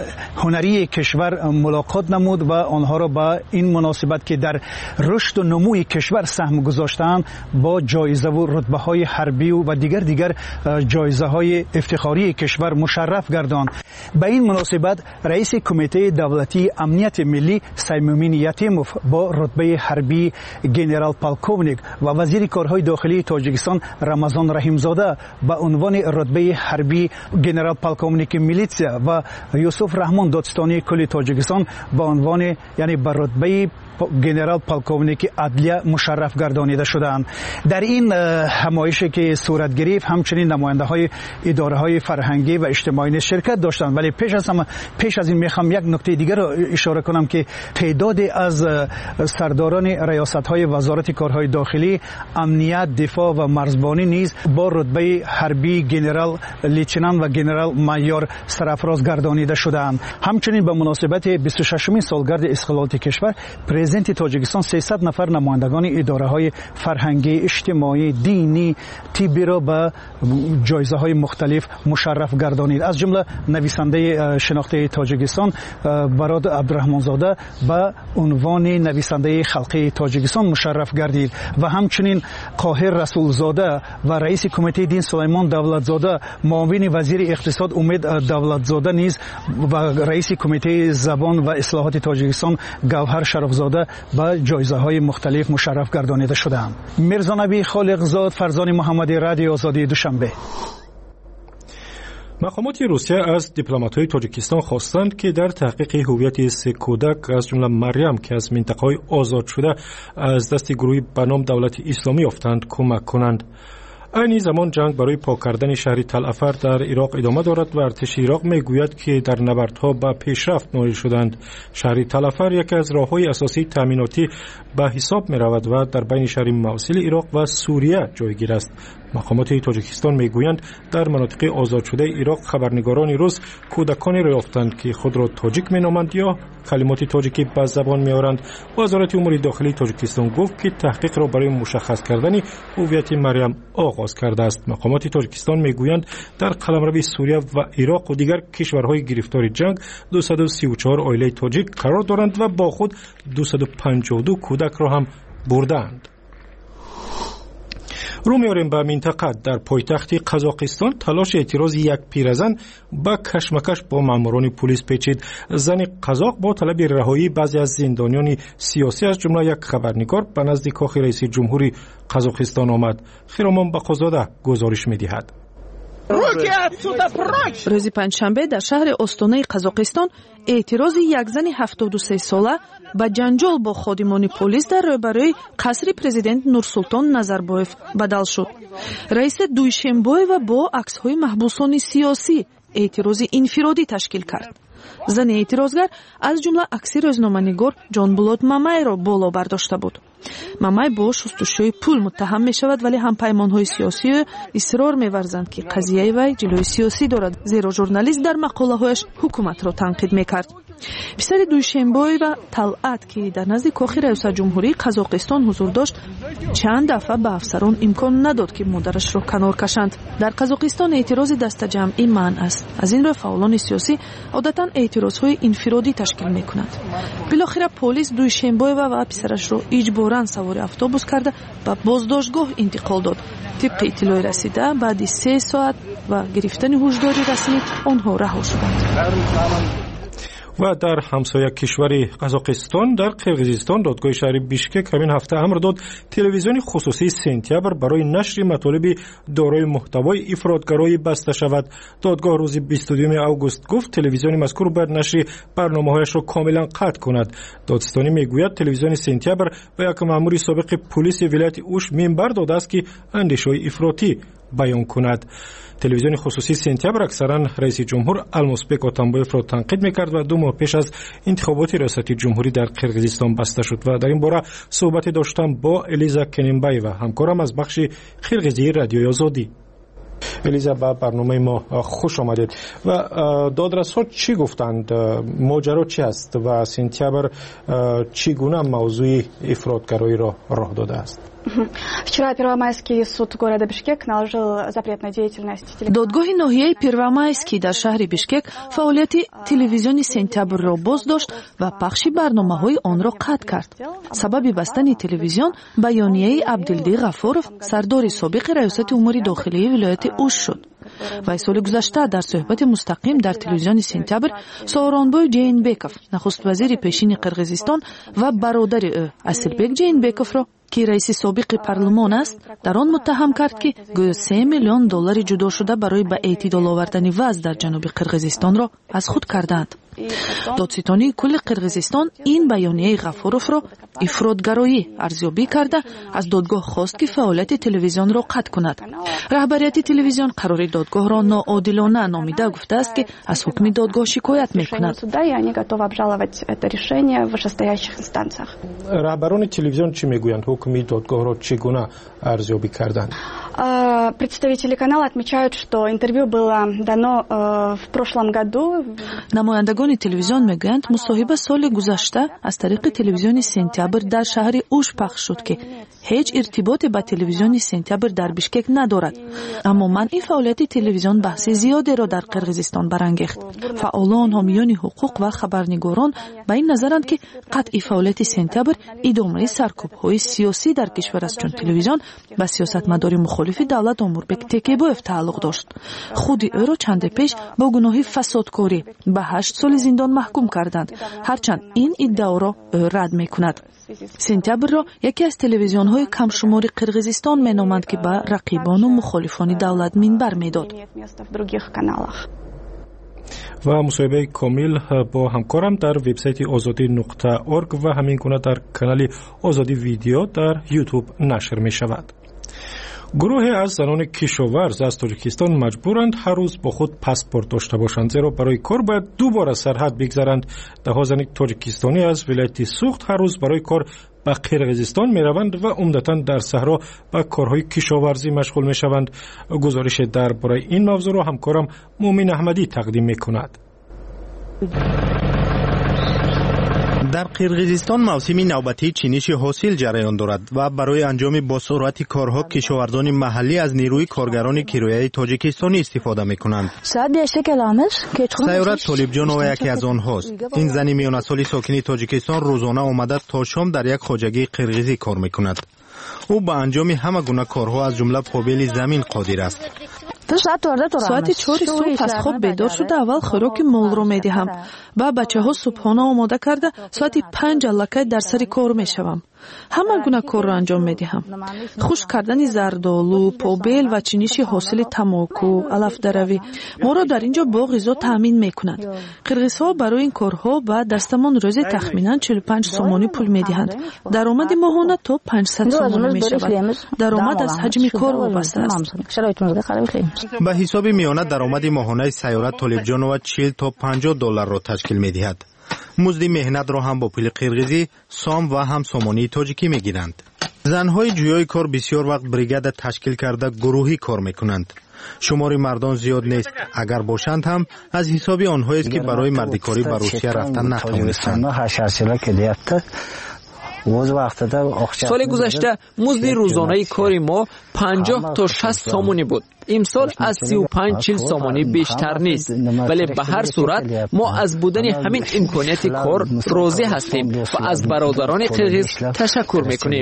هنری کشور ملاقات نمود و آنها را به این مناسبت که در رشد و نموی کشور سهم گذاشتند با جایزه و رتبه‌های حربی و دیگر دیگر جایزه‌های افتخاری کشور مشرف گرداند. به این مناسبت رئیس کمیته دولتی امنیت ملی سیمومین یتیموف با رتبه حربی گنرال پالکوونیک و وزیر کارهای داخلی تاجیکستان رمضان رحیمزاده به عنوان رتبه حربی گنرال پالکوونیک میلیتسیا و یوسف رحمان دادستانی کل تاجیکستان به عنوان یعنی به رتبه گنرال پالکوونیک عدلیه مشرف گردانیده شدند. در این همایشی که صورت گرفت همچنین نماینده های اداره های فرهنگی و اجتماعی شرکت داشتند. ولی پیش از هم پیش از این میخوام یک نکته دیگر را اشاره کنم که تعداد از سرداران ریاست های وزارت کارهای داخلی، امنیت، دفاع و مرزبانی نیز با رتبه حربی گنرال لیچنان و گنرال مایور سرافراز گردانیده شدند. همچنین به مناسبت بیست و ششمین سالگرد استقلالیت کشور پرزیدنت تاجیکستان سیصد نفر نمایندگان اداره های فرهنگی، اجتماعی، دینی، طبی را به جایزه های مختلف مشرف گردانید. از جمله نویسنده شناخته تاجیکستان براد عبدالرحمن زاده به عنوان نویسنده خلقی تاجیکستان مشرف گردید و همچنین قاهر رسول زاده و رئیس کمیته دین سلیمان دولت زاده، معاون وزیر اقتصاد امید دولت زاده نیز و رئیس کمیته زبان و اصلاحات تاجیکستان گوهر شرف زاده به جایزه های مختلف مشرف گردانیده شدند. میرزا نبی خالقزاد، فرزان محمدی، رادیو آزادی، دوشنبه. مقامات روسیه از دیپلمات‌های تاجیکستان خواستند که در تحقیق هویت سه کودک از جمله مریم که از منطقه‌های آزاد شده از دست گروهی به نام دولت اسلامی یافتند کمک کنند. این زمان جنگ برای پاک کردن شهر تل افر در عراق ادامه دارد و ارتش عراق میگوید که در نبردها به پیشرفت نائل شدند. شهر تل افر یکی از راه‌های اساسی تامیناتی به حساب می‌رود و در بین شهر موصل عراق و سوریه جایگیر است. مقامات تاجیکستان میگویند در مناطق آزاد شده عراق خبرنگاران روس کودکانی را یافتند که خود را تاجیک مینامند یا کلمات تاجیکی به زبان میآورند. وزارت امور داخلی تاجیکستان گفت که تحقیق را برای مشخص کردن هویت مریم آغاز کرده است. مقامات تاجیکستان میگویند در قلمرو سوریه و عراق و دیگر کشورهای گرفتار جنگ دویست و سی و چهار عائله تاجیک قرار دارند و با خود دویست و پنجاه و دو کودک را هم بردند. رو میاریم به منطقه. در پایتخت قزاقستان تلاش اعتراض یک پیرزن با کشمکش با ماموران پلیس پیچید. زن قزاق با طلب رهایی بعضی از زندانیان سیاسی از جمله یک خبرنگار به نزد کاخ رئیس جمهوری قزاقستان آمد. خیرامان بقازاده گزارش می‌دهد. روز پنجشنبه در شهر استانه قزاقستان اعتراض یک زن هفتاد و سه ساله با جنجال با خادمان پلیس در روبروی قصر پرزیدنت نورسултон назарбоев بدل شد. رئیس دویشنبه و با عکس‌های محبوسان سیاسی اعتراض انفرادی تشکیل کرد. зани эътирозгар аз ҷумла акси рӯзноманигор ҷонбулот мамайро боло бардошта буд. мамай бо шустушӯи пул муттаҳам мешавад, вале ҳампаймонҳои сиёсӣ исрор меварзанд ки қазияи вай ҷилӯи сиёсӣ дорад, зеро журналист дар мақолаҳояш ҳукуматро танқид мекард. писари Дуйшенбоева Талъат, ки дар назди кохи раисаҷумҳурии Қазоқистон ҳузур дошт, чанд дафъа ба афсарон имкон надод ки модарашро канор кашанд. дар Қазоқистон эътирози дастаҷамъӣ манъ аст. аз ин рӯ фаъолони сиёсӣ одатан эътирозҳои инфиродӣ ташкил мекунанд. билохира полис Дуйшенбоева ва писарашро иҷборан савори автобус карда ба боздоштгоҳ интиқол дод. тибқи иттилои расида баъди се соат ва гирифтани ҳушдори расмӣ онҳо раҳо шуданд. و در همسایه کشور قزاقستان در قرقیزستان دادگاه شهر بیشکک همین هفته امر داد تلویزیون خصوصی سنتیبر برای نشر مطالب دارای محتوای افراطگرایی بسته شود. دادگاه روز بیست و دوم آگوست گفت تلویزیون مذکور باید نشر برنامه‌هایش را کاملا قطع کند. دادستانی میگوید تلویزیون سنتیبر و یک مأمور سابق پلیس ولایت اوش منبر داده است که اندیشه‌های افراطی بیان کند. تلویزیون خصوصی سنتیبر اکثرا رئیس جمهور المسبک اتامبایف را تنقید میکرد و دو ماه پیش از انتخابات ریاستی جمهوری در قرقیزستان بسته شد و در این باره صحبت داشتم با الیزا کنیمبایوا، همکارم از بخش قرقیزی رادیوی آزادی. الیزا، با برنامه ما خوش آمدید. و دادرس‌ها چی گفتند؟ ماجرا چی است و سنتیبر چگونه موضوع افراطگرایی را راه داده است؟ Вчера Первомайский суд города Бишкек наложил запрет на деятельность. додгоҳи ноҳияи Первомайский дар шаҳри Бишкек фаъолияти телевизиони Сентябрро боз дошт ва пахши барномаҳои онро қатъ кард. сабаби бастани телевизион баёнияи Абдилдӣ Ғафуров, сардори собиқи раёсати умури дохилии вилояти Уш шуд. вай соли гузашта дар суҳбати мустақим дар телевизиони Сентябр Сооронбой Ҷейнбеков, нахуст вазири пешини Қирғизистон ва бародари ӯ Асилбек Ҷейнбековро, ки раиси собиқи парлумон аст, дар он муттаҳам кард ки гӯё се миллион доллари ҷудо шуда барои ба эътидол овардани вазъ дар ҷануби Қирғизистонро аз худ кардаанд. додситонии кулли Қирғизистон ин баёнияи Ғафуровро ифротгароӣ арзёбӣ карда аз додгоҳ хост ки фаъолияти телевизионро қатъ кунад. раҳбарияти телевизион қарори додгоҳро ноодилона номида гуфтааст ки аз ҳукми додгоҳ шикоят мекунад. раҳбарони телевизион чӣ мегӯянд? ҳукми додгоҳро чӣ гуна арзёбӣ карданд? Представители канала отмечают, что интервью было дано в прошлом году. намояндагони телевизион мегӯянд мусоҳиба соли гузашта аз тариқи телевизиони Сентябр дар шаҳри Уш пахш шуд ки ҳеҷ иртиботе ба телевизиони Сентябр дар Бишкек надорад. аммо манъи фаъолияти телевизион баҳси зиёдеро дар Қирғизистон барангехт. фаъолон, ҳомиёни ҳуқуқ ва хабарнигорон ба ин назаранд ки қатъи фаъолияти Сентябр идомаи саркӯбҳои сиёсӣ дар кишвар аст, чун телевизион ба сиёсатмадори мухолифи давлат Омурбек Текебоев тааллуқ дошт. худи ӯро чанде пеш бо гуноҳи фасодкорӣ ба ҳашт соли зиндон маҳкум карданд, ҳарчанд ин иддаоро ӯ рад мекунад. Сентябрро яке аз телевизионҳои камшумори Қирғизистон меноманд ки ба рақибону мухолифони давлат минбар медод. و مصاحبه کامل با همکارم در وبسایت آزادی نقطه اورگ و همین گونه در کانال آزادی ویدیو در یوتیوب نشر می شود. گروهی از زنان کشاورز از تاجیکستان مجبورند هر روز با خود پاسپورت داشته باشند، زیرا برای کار باید دوباره سرحد بگذرند. ده زن تاجیکستانی از ولایت سوخت هر روز برای کار به قرقیزستان می روند و عمدتاً در صحرا به کارهای کشاورزی مشغول می شوند. گزارش درباره این موضوع را همکارم مومن احمدی تقدیم می کند. در قرقیزستان موسم نوبتی چینش حاصل جریان دارد و برای انجام با سرعت کارها کشاورزان محلی از نیروی کارگران کرایه‌ای تاجیکستانی استفاده می‌کنند. سیارت طالبجانова یکی از آنهاست. این زن میان سالی ساکن تاجیکستان روزانه آمده تا شام در یک خواجگی قرقیزی کار می‌کند. او به انجام همه گونه کارها از جمله پابیل زمین قادر است. соати чори субҳ аз хоб бедор шуда аввал хӯроки молро медиҳам. ба бачаҳо субҳона омода карда соати панҷ аллакай дар сари кор мешавам. ҳама гуна корро анҷом медиҳам. хушк кардани зардолу, побел ва чиниши ҳосили тамоку, алафдаравӣ моро дар ин ҷо бо ғизо таъмин мекунад. қирғизҳо барои ин корҳо ба дастамон рӯзе тахминан чилу панҷ сомонӣ пул медиҳанд. даромади моҳона то панҷсад сомонӣ мешавад. даромад аз ҳаҷми кор вобаста аст. ба ҳисоби миёна даромади моҳонаи сайёра толибҷонова чил то панҷоҳ долларро ташкил медиҳад. музди меҳнатро ҳам бо пули қирғизӣ, сом ва ҳам сомонии тоҷикӣ мегиранд. занҳои ҷӯёи кор бисёр вақт бригада ташкил карда гурӯҳӣ кор мекунанд. шумори мардон зиёд нест, агар бошанд ҳам аз ҳисоби онҳоест ки барои мардикорӣ ба Русия рафтан натавонистанд. соли гузашта музди рӯзонаи кори мо панҷоҳ то шаст сомонӣ буд. имсол аз сию панҷ чил сомонӣ бештар нест. вале ба ҳар сурат мо аз будани ҳамин имконияти кор розӣ ҳастем ва аз бародарони қирғиз ташаккур мекунем.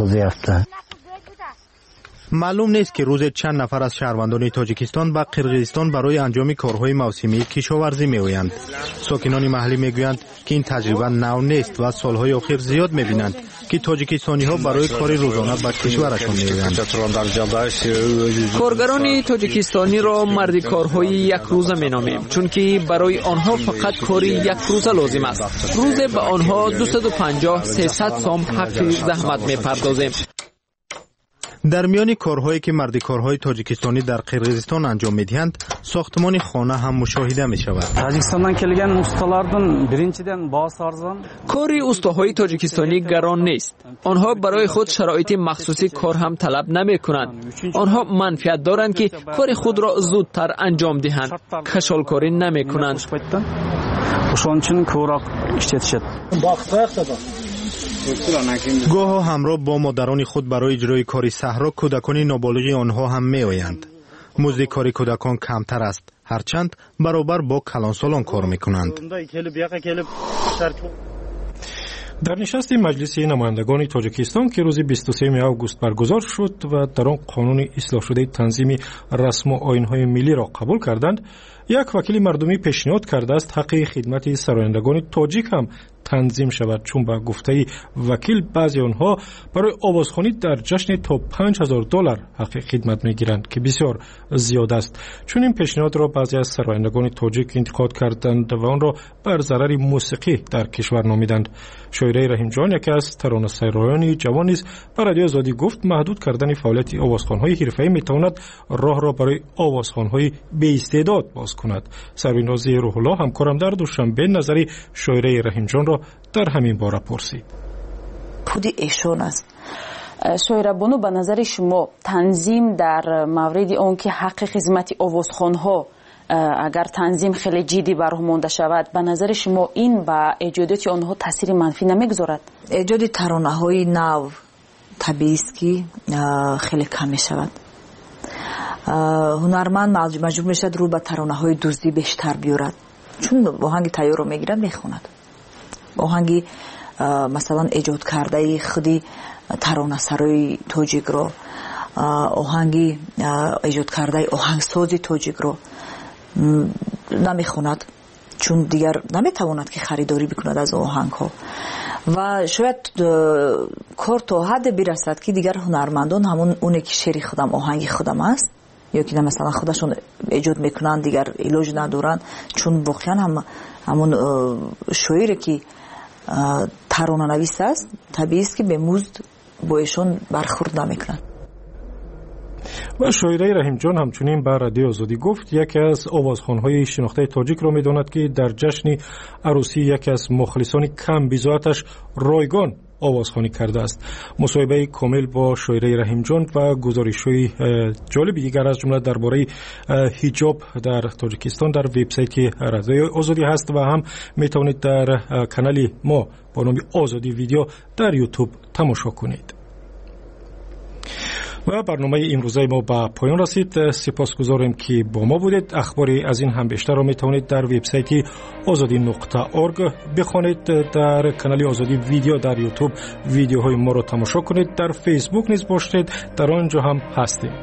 маълум нест ки рӯзе чанд нафар аз шаҳрвандони тоҷикистон ба қирғизистон барои анҷоми корҳои мавсимии кишоварзӣ меоянд. сокинони маҳаллӣ мегӯянд ки ин таҷриба нав нест ва солҳои охир зиёд мебинанд ки тоҷикистониҳо барои кори рӯзона ба кишварашон меоянд. коргарони тоҷикистониро марди корҳои якрӯза меномем, чунки барои онҳо фақат кори якрӯза лозим аст. рӯзе ба онҳо дусаду панҷоҳ сесад сом ҳаққи заҳмат мепардозем. дар миёни корҳое ки мардикорҳои тоҷикистонӣ дар қирғизистон анҷом медиҳанд, сохтмони хона ҳам мушоҳида мешавад. Тоҷикистондан келган устолардан биринчидан баҳос арзон. кори устоҳои тоҷикистонӣ гарон нест. онҳо барои худ шароити махсуси кор ҳам талаб намекунанд. онҳо манфиат доранд ки кори худро зудтар анҷом диҳанд. кашолкорӣ намекунанд. ошон чин кӯрак ишчетишад. гоҳо ҳамроҳ бо модарони худ барои иҷрои кори саҳро кӯдакони ноболиғи онҳо ҳам меоянд. музди кори кӯдакон камтар аст, ҳарчанд баробар бо калонсолон кор мекунанд. дар нишасти маҷлиси намояндагони тоҷикистон ки рӯзи бисту сеюми август баргузор шуд ва дар он қонуни ислоҳшудаи танзими расму оинҳои миллиро қабул карданд, як вакили мардумӣ пешниҳод кардааст ҳаққи хидмати сарояндагони тоҷик ҳам танзим шавад, чун ба гуфтаи вакил баъзе онҳо барои овозхонӣ дар ҷашне то панҷ ҳазор доллар ҳаққи хидмат мегиранд, ки бисёр зиёд аст. чун ин пешниҳодро баъзе аз сарояндагони тоҷик интиқод карданд ва онро бар зарари мусиқӣ дар кишвар номиданд. шоираи раҳимҷон, яке аз таронасароёни ҷавон, низ ба радиои озодӣ гуфт маҳдуд кардани фаъолияти овозхонҳои ҳирфаӣ метавонад роҳро барои овозхонҳои беистеъдод боз кунад. сарвинози рӯҳуллоҳ, ҳамкорам дар душанбе, назари шоираи раҳимҷонро дар ҳамин бора пурсид. худи эшон аст. шоирабону, ба назари шумо танзим дар мавриди он ки ҳаққи хизмати овозхонҳо агар танзим хеле ҷиддӣ бароҳ монда шавад, ба назари шумо ин ба эҷодиёти онҳо таъсири манфӣ намегузорад? эҷоди таронаҳои нав табиист ки хеле кам мешавад. ҳунарманд маҷбур мешавад рӯ ба таронаҳои дуздӣ бештар биёрад, чун оҳанги тайёрро мегирад, мехонад. оҳанги масалан эҷод кардаи худи таронасарои тоҷикро, оҳанги эҷод кардаи оҳангсози тоҷикро намехонад, чун дигар наметавонад ки харидорӣ бикунад аз оҳангҳо ва шояд кор то ҳадде бирасад ки дигар ҳунармандон ҳамон оне ки шери худам, оҳанги худам аст, ё ки масалан худашон эҷод мекунанд, дигар илоҷ надоранд, чун воқеан ҳамон шоире ки таронанавис аст, табиист ки бемузд бо эшон бархӯрд намекунад. ва шоираи раҳимҷон ҳамчунин ба радиои озодӣ гуфт, яке аз овозхонҳои шинохтаи тоҷикро медонад ки дар ҷашни арӯсии яке аз мухлисони кам бизоаташ ройгон овозхонӣ кардааст. мусоҳибаи комил бо шоираи раҳимҷон ва гузоришҳои ҷолиби дигар аз ҷумла дар бораи ҳиҷоб дар тоҷикистон дар вебсайти радиои озодӣ ҳаст ва ҳам метавонед дар канали мо бо номи озодӣ видео дар ютуб тамошо кунед. ва барномаи имрӯзаи мо ба поён расид. сипосгузорем ки бо мо будед. ахбори аз ин ҳам бештарро метавонед дар вебсайти озодӣ нуқта орг бихонед. дар канали озодӣ видео дар ютуб видеоҳои моро тамошо кунед. дар фейсбук низ бошед, дар он ҷо ҳам ҳастем.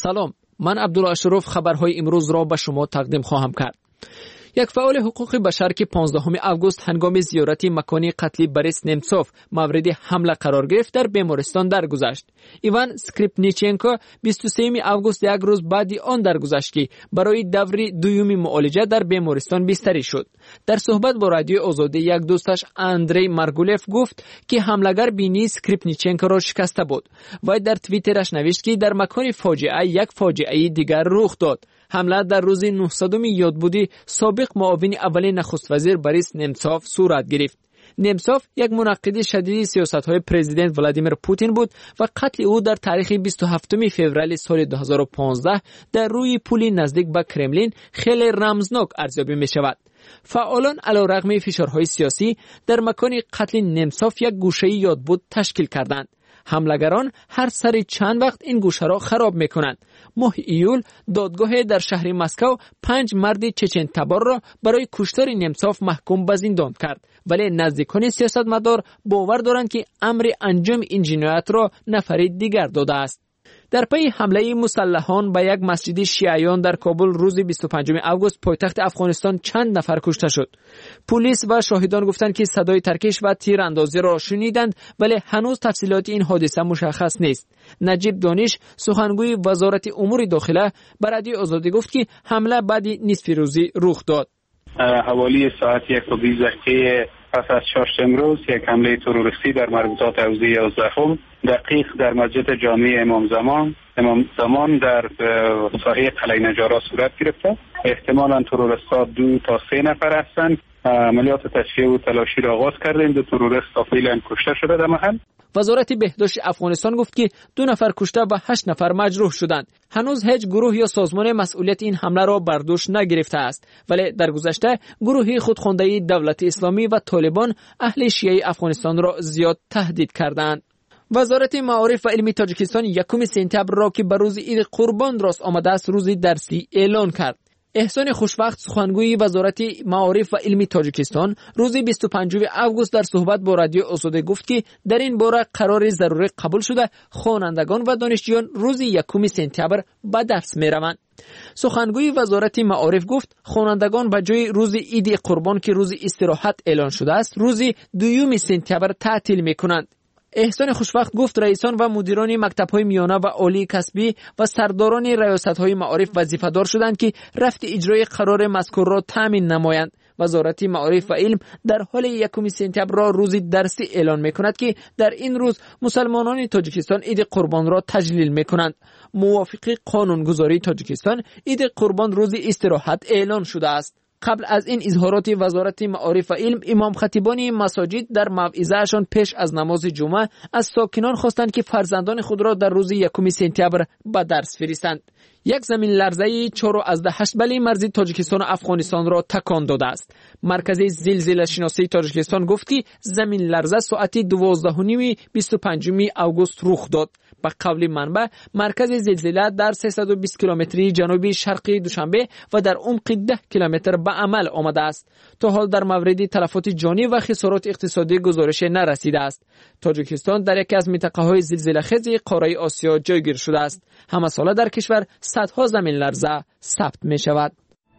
سلام، من عبدالاشرف خبرهای امروز را به شما تقدیم خواهم کرد. یک فعال حقوق بشر که پانزدهم آگوست هنگام زیارت مکانی قتل بوریس نمتسوف مورد حمله قرار گرفت در بیمارستان درگذشت. ایوان اسکریپنیچنکو بیست و سوم آگوست یک روز بعد آن درگذشت که برای دور دوم معالجه در بیمارستان بستری شد. در صحبت با رادیو آزادی یک دوستش اندری مارگولف گفت که حمله‌گر بینی اسکریپنیچنکو را شکسته بود. وی در توییترش نوشت که در مکان فاجعه یک فاجعه دیگر رخ داد. حمله در روز نهصدم یادبودی سابق معاون اول نخست وزیر بوریس نمتسوف صورت گرفت. نمتسوف یک منقد شدید سیاست‌های پرزیدنت ولادیمیر پوتین بود و قتل او در تاریخ بیست و هفتم فوریه سال دو هزار و پانزده در روی پلی نزدیک به کرملین خیلی رمزناک ارزیابی می‌شود. فعالان علیرغم فشارهای سیاسی در مکان قتل نمتسوف یک گوشه یادبود تشکیل کردند. حملگران هر سر چند وقت این گوشه را خراب میکنند. ماه ایول دادگاه در شهر مسکو پنج مرد چچن تبار را برای کشتار نمتسوف محکوم به زندان کرد، ولی نزدیکان سیاستمدار باور دارند که امر انجام این جنایت را نفر دیگر داده است. در پی حمله مسلحان به یک مسجد شیعیان در کابل روز بیست و پنجم آگوست پایتخت افغانستان چند نفر کشته شد. پلیس و شاهدان گفتند که صدای ترکش و تیراندازی را شنیدند، ولی هنوز تفصیلات این حادثه مشخص نیست. نجیب دانش سخنگوی وزارت امور داخله به رادیو آزادی گفت که حمله بعد نصف روزی رخ داد. حوالی ساعت یک و بیست دقیقه پس از شش امروز یک حمله تروریستی در مربوطات حوزه یازدهم دقیق در مسجد جامع امام زمان امام زمان در ساحه قلعه نجارا صورت گرفته. احتمالاً تروریست‌ها دو تا سه نفر هستند. عملیات تشییع و تلاشی را آغاز کردند. دو تروریست فعلا کشته شده در محل. وزارت بهداشت افغانستان گفت که دو نفر کشته و هشت نفر مجروح شدند. هنوز هیچ گروه یا سازمان مسئولیت این حمله را بر دوش نگرفته است، ولی در گذشته گروه خودخوانده دولت اسلامی و طالبان اهل شیعه افغانستان را زیاد تهدید کردند. وزارت معارف و علم تاجیکستان یکم سپتامبر را که بر روز عید قربان راست آمده است روز درسی اعلان کرد. احسان خوشوقت سخنگوی وزارت معارف و علم تاجیکستان روز بیست و پنجم آگوست در صحبت با رادیو آزادی گفت که در این باره قرار ضروری قبول شده خوانندگان و دانشجویان روز یکم سپتامبر به درس میروند. سخنگوی وزارت معارف گفت خوانندگان به جای روز عید قربان که روز استراحت اعلان شده است روز دوم سپتامبر تعطیل میکنند. احسان خوشوقت گفت رئیسان و مدیران مکتب‌های میانه و عالی کسبی و سرداران ریاست‌های معارف وظیفه‌دار شدند که رفت اجرای قرار مذکور را تامین نمایند. وزارت معارف و علم در حال یکم سپتامبر را روز درسی اعلان می‌کند که در این روز مسلمانان تاجیکستان عید قربان را تجلیل می‌کنند. موافق قانونگذاری تاجیکستان عید قربان روز استراحت اعلان شده است. قبل از این اظهارات وزارت معارف و علم، امام خطیبان مساجد در موعظه‌شان پیش از نماز جمعه از ساکنان خواستند که فرزندان خود را در روز یکم سپتامبر به درس فرستند. یک زمین لرزه چهار و هشت بله مرزی تاجیکستان و افغانستان را تکان داده است. مرکز زلزله شناسی تاجیکستان گفت که زمین لرزه ساعت دوازده و نیم بیست و پنجم آگوست رخ داد. به قول منبع مرکز زلزله در سیصد و بیست کیلومتری جنوبی شرقی دوشنبه و در عمق ده کیلومتر به عمل آمده است. تا حال در مورد تلفات جانی و خسارات اقتصادی گزارش نرسیده است. تاجیکستان در یکی از منطقه‌های زلزله‌خیز قاره آسیا جایگیر شده است. همه ساله در کشور صدها زمین لرزه ثبت می شود.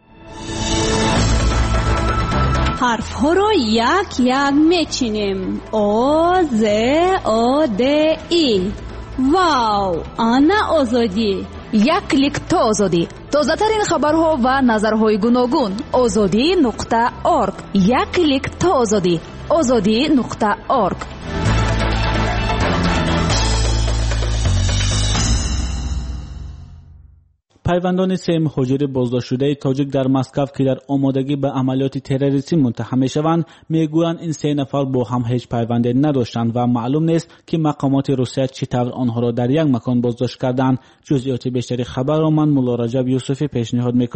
حرف ها را یک یک می چینیم. او ز او د ای. واو، آنا آزادی. یک کلیک تا آزادی. تازه ترین خبرها و نظرهای گوناگون. آزادی نقطه اورگ. یک کلیک تا آزادی. آزادی نقطه اورگ. پیوندان سه مهاجر بازداشت شده تاجیک در مسکو که در آمادگی به عملیات تروریستی متهم می‌شوند میگویند این سه نفر با هم هیچ پیوندی نداشتند و معلوم نیست که مقامات روسیه چطور آنها را در یک مکان بازداشت کردند. جزئیات بیشتری خبر را من مولا رجب یوسفی پیشنهاد میکنم.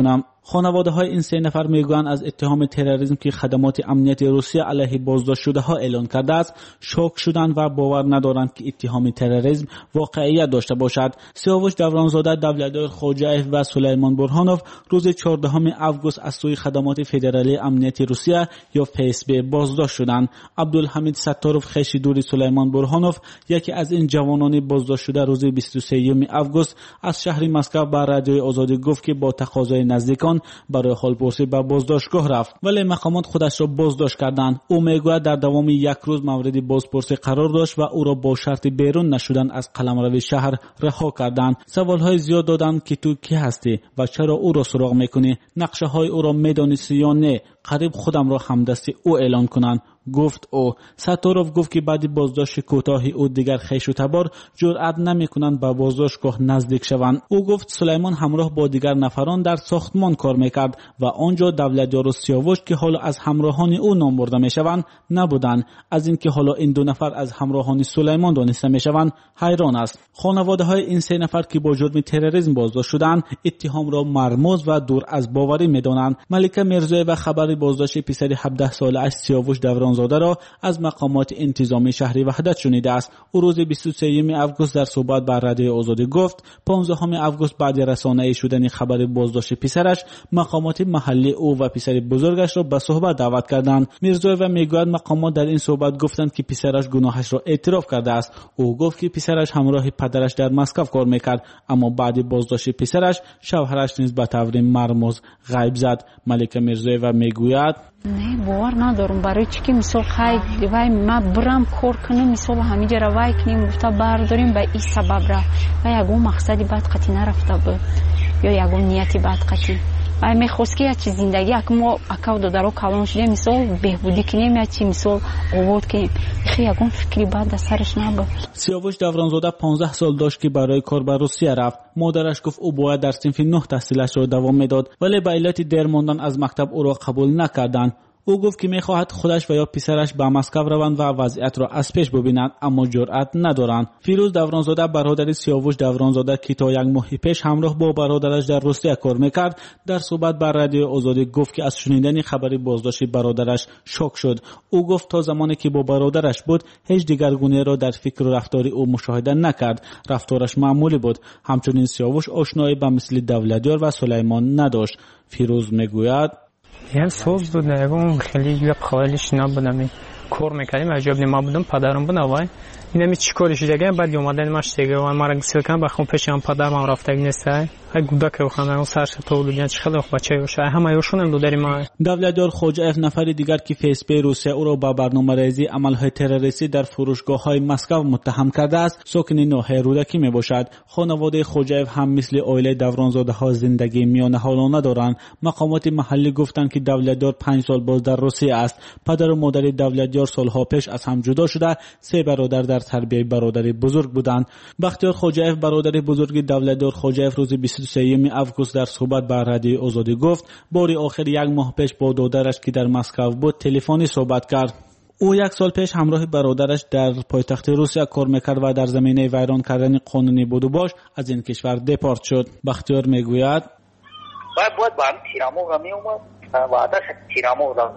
خانواده‌های این سه نفر میگویند از اتهام تروریسم که خدمات امنیتی روسیه علیه بازداشت شده ها اعلان کرده است شوک شدند و باور ندارند که اتهام تروریسم واقعیت داشته باشد. سیاوش دورانزاده، دولتدار خوجایف و سلیمان برهانوف روز چهاردهم آگوست از سوی خدمات فدرالی امنیتی روسیه یا اف اس بی بازداشت شدند. عبدالحمید ستاروف، خویش دوری سلیمان برهانوف، یکی از این جوانان بازداشت شده روز بیست و سوم آگوست از شهر مسکو به رادیوی آزادی گفت که با تقاضای نزدیکان برای حالپرسی به بازداشتگاه رفت، ولی مقامات خودش را بازداشت کردند. او میگوید در دوام یک روز مورد بازپرسی قرار داشت و او را با شرط بیرون نشدن از قلمرو شهر رها کردند. سوالهای زیاد دادند که تو کی هستی و چرا او را سراغ میکنی، نقشه های او را میدانستی یا نه، قریب خودم را همدستی او اعلان کنند، گفت او. ستاروف گفت که بعد بازداشت کوتاهی او دیگر خویش و تبار جرأت نمیکنند به بازداشتگاه نزدیک شوند. او گفت سلیمان همراه با دیگر نفران در ساختمان کار میکرد و آنجا دولتیار و سیاوش که حالا از همراهان او نام برده میشوند نبودند. از اینکه حالا این دو نفر از همراهان سلیمان دانسته میشوند حیران است. خانواده های این سه نفر که با جرم تروریسم بازداشت شدند اتهام را مرموز و دور از باوری میدانند. ملکه میرزایeva خبر بازداشت پسر هفده ساله از سیاوش دورانزاده را از مقامات انتظامی شهر وحدت شنیده است. او روز بیست و سوم آگوست در صحبت با رادیوی آزادی گفت پانزدهم آگوست بعد رسانه‌ای شدن خبر بازداشت پسرش مقامات محلی او و پسر بزرگش را به صحبت دعوت کردند. میرزایeva میگوید مقامات در این صحبت گفتند که پسرش گناهش را اعتراف کرده است. او گفت که پسرش همراه پدرش در مسکو کار میکرد، اما بعد بازداشت پسرش شوهرش نیز به طور مرموز غیب زد. ملکه میرزایeva میگوید نه باور ندارم برای چی که مثال خیلی وای ما برم کار کنم مثال همینجا را وای کنیم گفته برداریم به این سبب را و یگون مقصدی بعد قطعی نرفته بود یا یگون نیتی بعد قطعی و میخواست که چی زندگی اگه ما اکاو دادارو کلان شده مثال بهبودی کنیم یا چی مثال آورد کنیم خیلی یگون فکری بعد در سرش نبود. سیاوش دورانزاده پانزده سال داشت که برای کار به روسیه رفت. مادرش گفت او باید در صنف نه تحصیلش را دوام میداد، ولی به علت دیر ماندن از مکتب او را قبول نکردند. او گفت که میخواهد خودش و یا پسرش به مسکو روند و وضعیت را از پیش ببینند، اما جرأت ندارند. فیروز دورانزاده برادر سیاوش دورانزاده که تا یک ماه پیش همراه با برادرش در روسیه کار میکرد در صحبت بر رادیو آزادی گفت که از شنیدن خبر بازداشت برادرش شوک شد. او گفت تا زمانی که با برادرش بود هیچ دیگرگونی را در فکر و رفتار او مشاهده نکرد، رفتارش معمولی بود. همچنین سیاوش آشنایی به مثل دولتیار و سلیمان نداشت. فیروز میگوید یه سوز بود نگم خیلی یه قابلش نبودم کار میکردیم عجب ما بودم پدرم بود وای اینم چی کارش دیگه بعد اومدن ماش دیگه و ما را سلکم بخوام پیشم پدرم رفته نیست های گودا که خانم سرش تو دنیا چه خیلی بچه وشه همه یوشون دو داریم ما. دولتیار خوجایف نفر دیگر که فیسبوک روسیه او را با برنامه‌ریزی عمل‌های تروریستی در فروشگاه‌های مسکو متهم کرده است ساکن ناحیه رودکی میباشد. خانواده خوجایف هم مثل عائله دورانزاده‌ها زندگی میانه حالانه دارند. مقامات محلی گفتند که دولتیار پنج سال باز در روسیه است. پدر و مادر دولتیار سالها پیش از هم جدا شده، سه برادر در تربیت برادر بزرگ بودند. بختیار خوجایف برادر بزرگ دولتیار خوجایف روز بیست و سوم آگوست در صحبت با رادیو آزادی گفت باری آخر یک ماه پیش با دادرش که در مسکو بود تلفنی صحبت کرد. او یک سال پیش همراه برادرش در پایتخت روسیه کار میکرد و در زمینه ویران کردن قانونی بود و باش از این کشور دپارت شد. بختیار میگوید باید باید با هم تیرامو را می اومد و عادش تیرامو را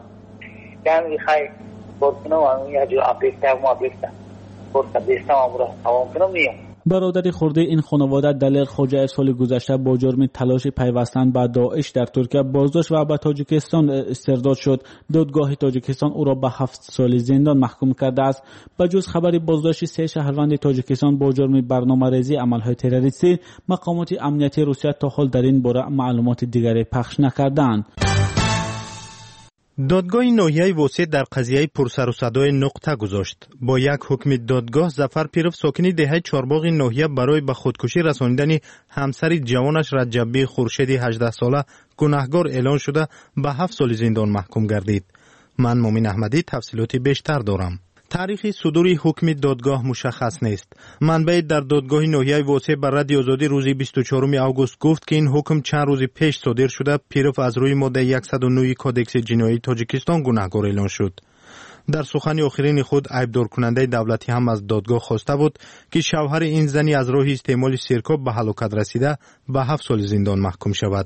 یعنی خیلی بودنه و یه جو ابلیکته و ابلیکته بودتا بیسته و را تمام کنم میام. برادر خورده این خانواده دلیر خوجایف سال گذشته با جرم تلاش پیوستن به داعش در ترکیه بازداشت و به تاجیکستان استرداد شد. دادگاه تاجیکستان او را به هفت سال زندان محکوم کرده است. به جز خبر بازداشت سه شهروند تاجیکستان با جرم برنامه‌ریزی عمل‌های تروریستی، مقامات امنیتی روسیه تا حال در این باره معلومات دیگری پخش نکردند. دادگاه ناحیه واسط در قضیه پرسر و صدای نقطه گذاشت. با یک حکم دادگاه ظفر پیروف ساکن دهه چهارباغ ناحیه برای به خودکشی رساندن همسر جوانش رجبی خورشید هجده ساله گناهکار اعلان شده به هفت سال زندان محکوم گردید. من مومن احمدی تفصیلات بیشتر دارم. تاریخ صدور حکم دادگاه مشخص نیست. منبع در دادگاه ناحیه واسط بر رادیو آزادی روز بیست و چهارم آگوست گفت که این حکم چند روز پیش صادر شده پیروف از روی ماده صد و نه کودکس جنایی تاجیکستان گناهکار اعلان شد. در سخن آخرین خود عیبدار کننده دولتی هم از دادگاه خواسته بود که شوهر این زنی از راه استعمال سرکاب به هلاکت رسیده به هفت سال زندان محکوم شود.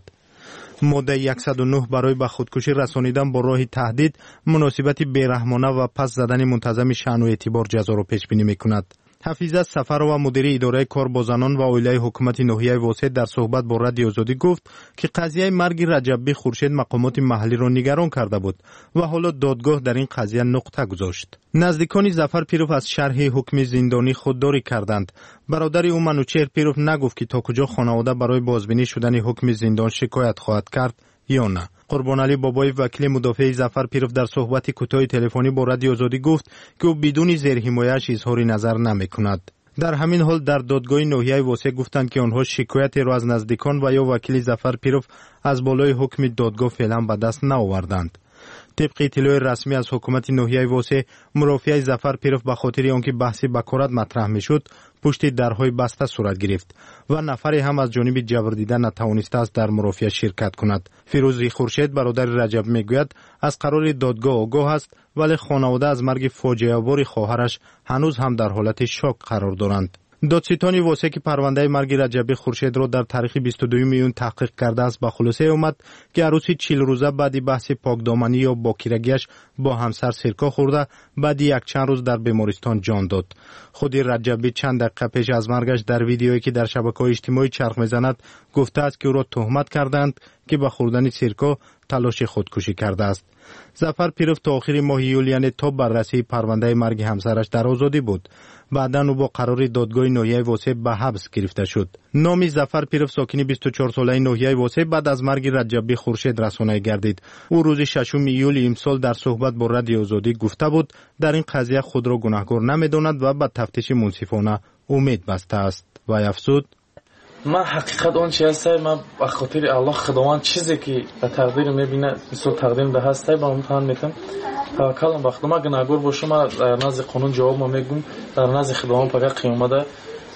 ماده صد و نه برای به خودکشی رسانیدن با راه تهدید، مناسبت بیرحمانه و پس زدن منتظم شأن و اعتبار جزا را پیش بینی میکند. حفیظه سفر و مدیر اداره کار با زنان و عائله حکومت ناحیه واسط در صحبت با رادیو آزادی گفت که قضیه مرگ رجبی خورشید مقامات محلی را نگران کرده بود و حالا دادگاه در این قضیه نقطه گذاشت. نزدیکان ظفر پیروف از شرح حکم زندانی خودداری کردند. برادر او منوچهر پیروف نگفت که تا کجا خانواده برای بازبینی شدن حکم زندان شکایت خواهد کرد یا نه. قربان علی بابای وکیل مدافع ظفر پیروف در صحبت کوتاه تلفنی با رادیو آزادی گفت که او بدون زیرحمایه‌اش اظهار نظر نمی‌کند. در همین حال در دادگاه ناحیه واسع گفتند که آنها شکایتی را از نزدیکان و یا وکیل ظفر پیروف از بالای حکم دادگاه فعلا به دست نآوردند. طبق اطلاع رسمی از حکومت ناحیه واسع، مرافعه ظفر پیروف به خاطر آنکه بحث بکارت مطرح میشد پشت درهای بسته صورت گرفت و نفری هم از جانب جبر دیده نتوانسته است در مرافعه شرکت کند. فیروز خورشید برادر رجب میگوید از قرار دادگاه آگاه است، ولی خانواده از مرگ فاجعه آور خواهرش هنوز هم در حالت شاک قرار دارند. دادستان واسع که پرونده مرگ رجبی خورشید را در تاریخ بیست و دو میلیون تحقیق کرده است به خلاصه آمد که عروس چهل روزه بعد بحث پاکدامنی یا باکیرگیش با همسر سرکه خورده بعد یک چند روز در بیمارستان جان داد. خود رجبی چند دقیقه پیش از مرگش در ویدیویی که در شبکه‌های اجتماعی چرخ می‌زند گفته است که او را تهمت کردند که به خوردن سرکه تلاش خودکشی کرده است. ظفر پیروف تا آخر ماه یولی یعنی تا بررسی پرونده مرگ همسرش در آزادی بود. بعداً او با قرار دادگاه ناحیه واسع به حبس گرفته شد. نام ظفر پیروف ساکن بیست و چهار ساله ناحیه واسع بعد از مرگ رجبی خورشید رسانه‌ای گردید. او روز ششم ایول امسال در صحبت با رادیو آزادی گفته بود در این قضیه خود را گناهکار نمی‌داند و به تفتیش منصفانه امید بسته است و افزود: من حقیقت اون چیزی است، من به خاطر الله خداوند چیزی که به تقدیر میبینه مثل تقدیر ده هست با اون تمام میکنم. توکل به خدا. من گناهکار باشم، من در نزد قانون جواب میگم، در نزد خداوند فقط قیامت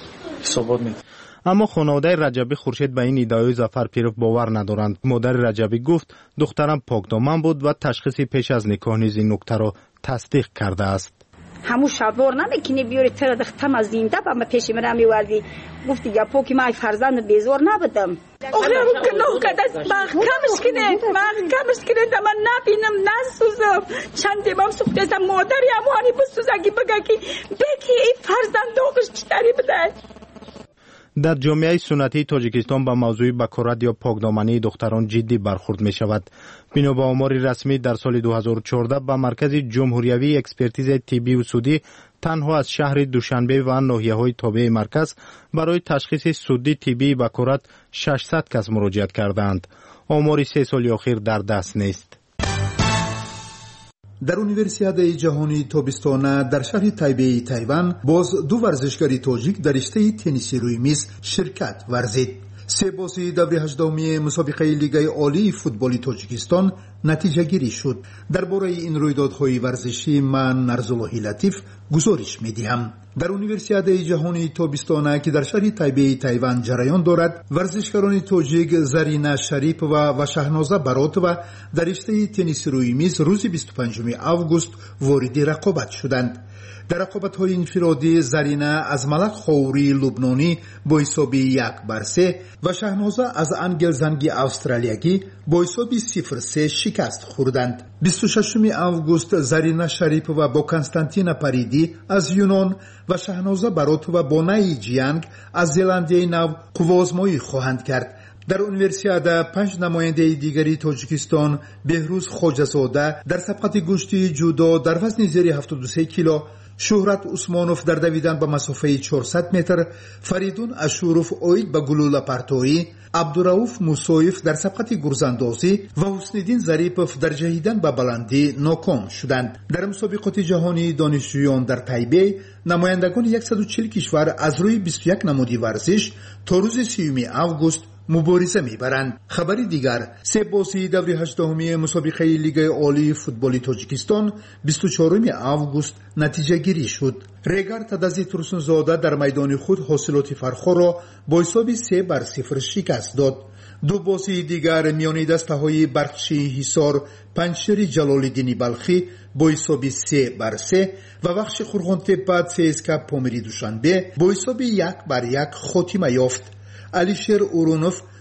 حسابات میدم. اما خانواده رجبی خورشید به این ادعای ظفر پیروف باور ندارند. مادر رجبی گفت دخترم پاکدامن بود و تشخیص پیش از نکاح نیز این نکته را تصدیق کرده است. همون شلوار نمیکنی بیاری تر دختم از زنده با پیش من میوردی گفتی یا پوکی مای فرزند بیزور نبودم. آخه اون گناه کرد از محکمش کنه محکمش کنه تا من نبینم نسوزم. چند دیمام سوختم مادری اموانی بسوزگی بگه که بکی ای فرزند دوغش چطوری بده. در جامعه سنتی تاجیکستان با موضوع بکارت یا پاکدامنی دختران جدی برخورد می شود. بنا به آمار رسمی در سال دو هزار و چهارده با مرکز جمهوریوی اکسپرتیز طبی و سودی تنها از شهر دوشنبه و ناحیه‌های تابع مرکز برای تشخیص سودی طبی بکارت ششصد کس مراجعت کردند. آمار سه سال اخیر در دست نیست. در اونیورسیاده جهانی تابستانه در شهر تایبه تایوان باز دو ورزشکاری تاجیک در رشته تنیسی روی میز شرکت ورزید. سه بازی دوره هجدهمی مسابقه لیگ عالی فوتبال تاجیکستان نتیجه گیری شد. درباره این رویدادهای ورزشی من نرزالله لطیف گزارش میدهم. در اونیورسیاده جهانی تابستانه که در شهر تایبه تایوان جریان دارد، ورزشکاران تاجیک زرینا شریف و و شهنازه برات و در رشته تنیس روی میز روز بیست و پنجم آگوست وارد رقابت شدند. در رقابت‌های انفرادی زرینا از ملک خوری لبنانی با حساب یک بر سه و شهنازه از انگل زنگی استرالیایی با حساب صفر سه شکست خوردند. بیست و ششم آگوست زرینا شریف و با کنستانتینا پریدی از یونان و شهنازه برات و با نای جیانگ از زلندیای نو قوازمایی خواهند کرد. در اونیورسیاده پنج نماینده دیگری تاجیکستان بهروز خوجه‌زاده در سبقت گشتی جودو در وزن زیر هفتاد و سه کیلو، شهرت عثمانوف در دویدن به مسافه چهارصد متر، فریدون اشوروف اوید به گلوله پرتایی، عبدالرؤوف موسویف در سبقت گرزاندازی و حسنالدین ظریفوف در جهیدن به بلندی ناکام شدند. در مسابقات جهانی دانشجویان در تایبه نمایندگان صد و چهل کشور از روی بیست و یک نمادی ورزش تا روز سیوم آگوست مبارزه میبرند. خبری دیگر، سه بازی دوره هجدهمی مسابقه لیگ عالی فوتبال تاجیکستان بیست و چهارم آگوست نتیجه گیری شد. ریگر تدازی ترسونزاده در میدان خود حاصلات فرخو را با حساب سه بر صفر شکست داد. دو بازی دیگر میان دسته‌های برقچی حصار پنجشیر جلال‌الدین بلخی با حساب سه بر سه و بخش خرغنتپه سیسکا پامیری دوشنبه با حساب یک بر یک خاتمه یافت. علیشیر اورونوف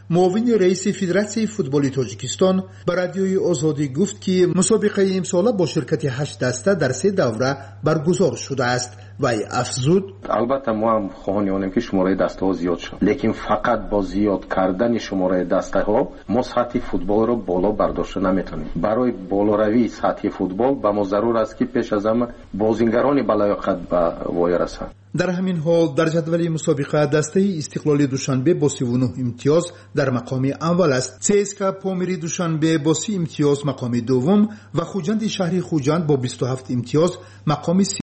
معاون رئیس فدراسیون فوتبال تاجیکستان به رادیوی آزادی گفت که مسابقه امسال با شرکت هشت دسته در سه دوره برگزار شده است و افزود البته ما هم خواهانیم که شماره دسته ها زیاد شد، لیکن فقط با زیاد کردن شماره دسته ها ما سطح فوتبال رو بالا برداشت نمیتونیم. برای بالاروی سطح فوتبال به ما ضرور است که پیش از همه بازیگران بالیاقت به وای رسند. در همین حال در جدول مسابقه دسته استقلال دوشنبه با سی و نه امتیاز در مقام اول است. سیسکا پامیری دوشنبه با سی امتیاز مقام دوم و خوجند شهری خوجند با بیست و هفت امتیاز مقام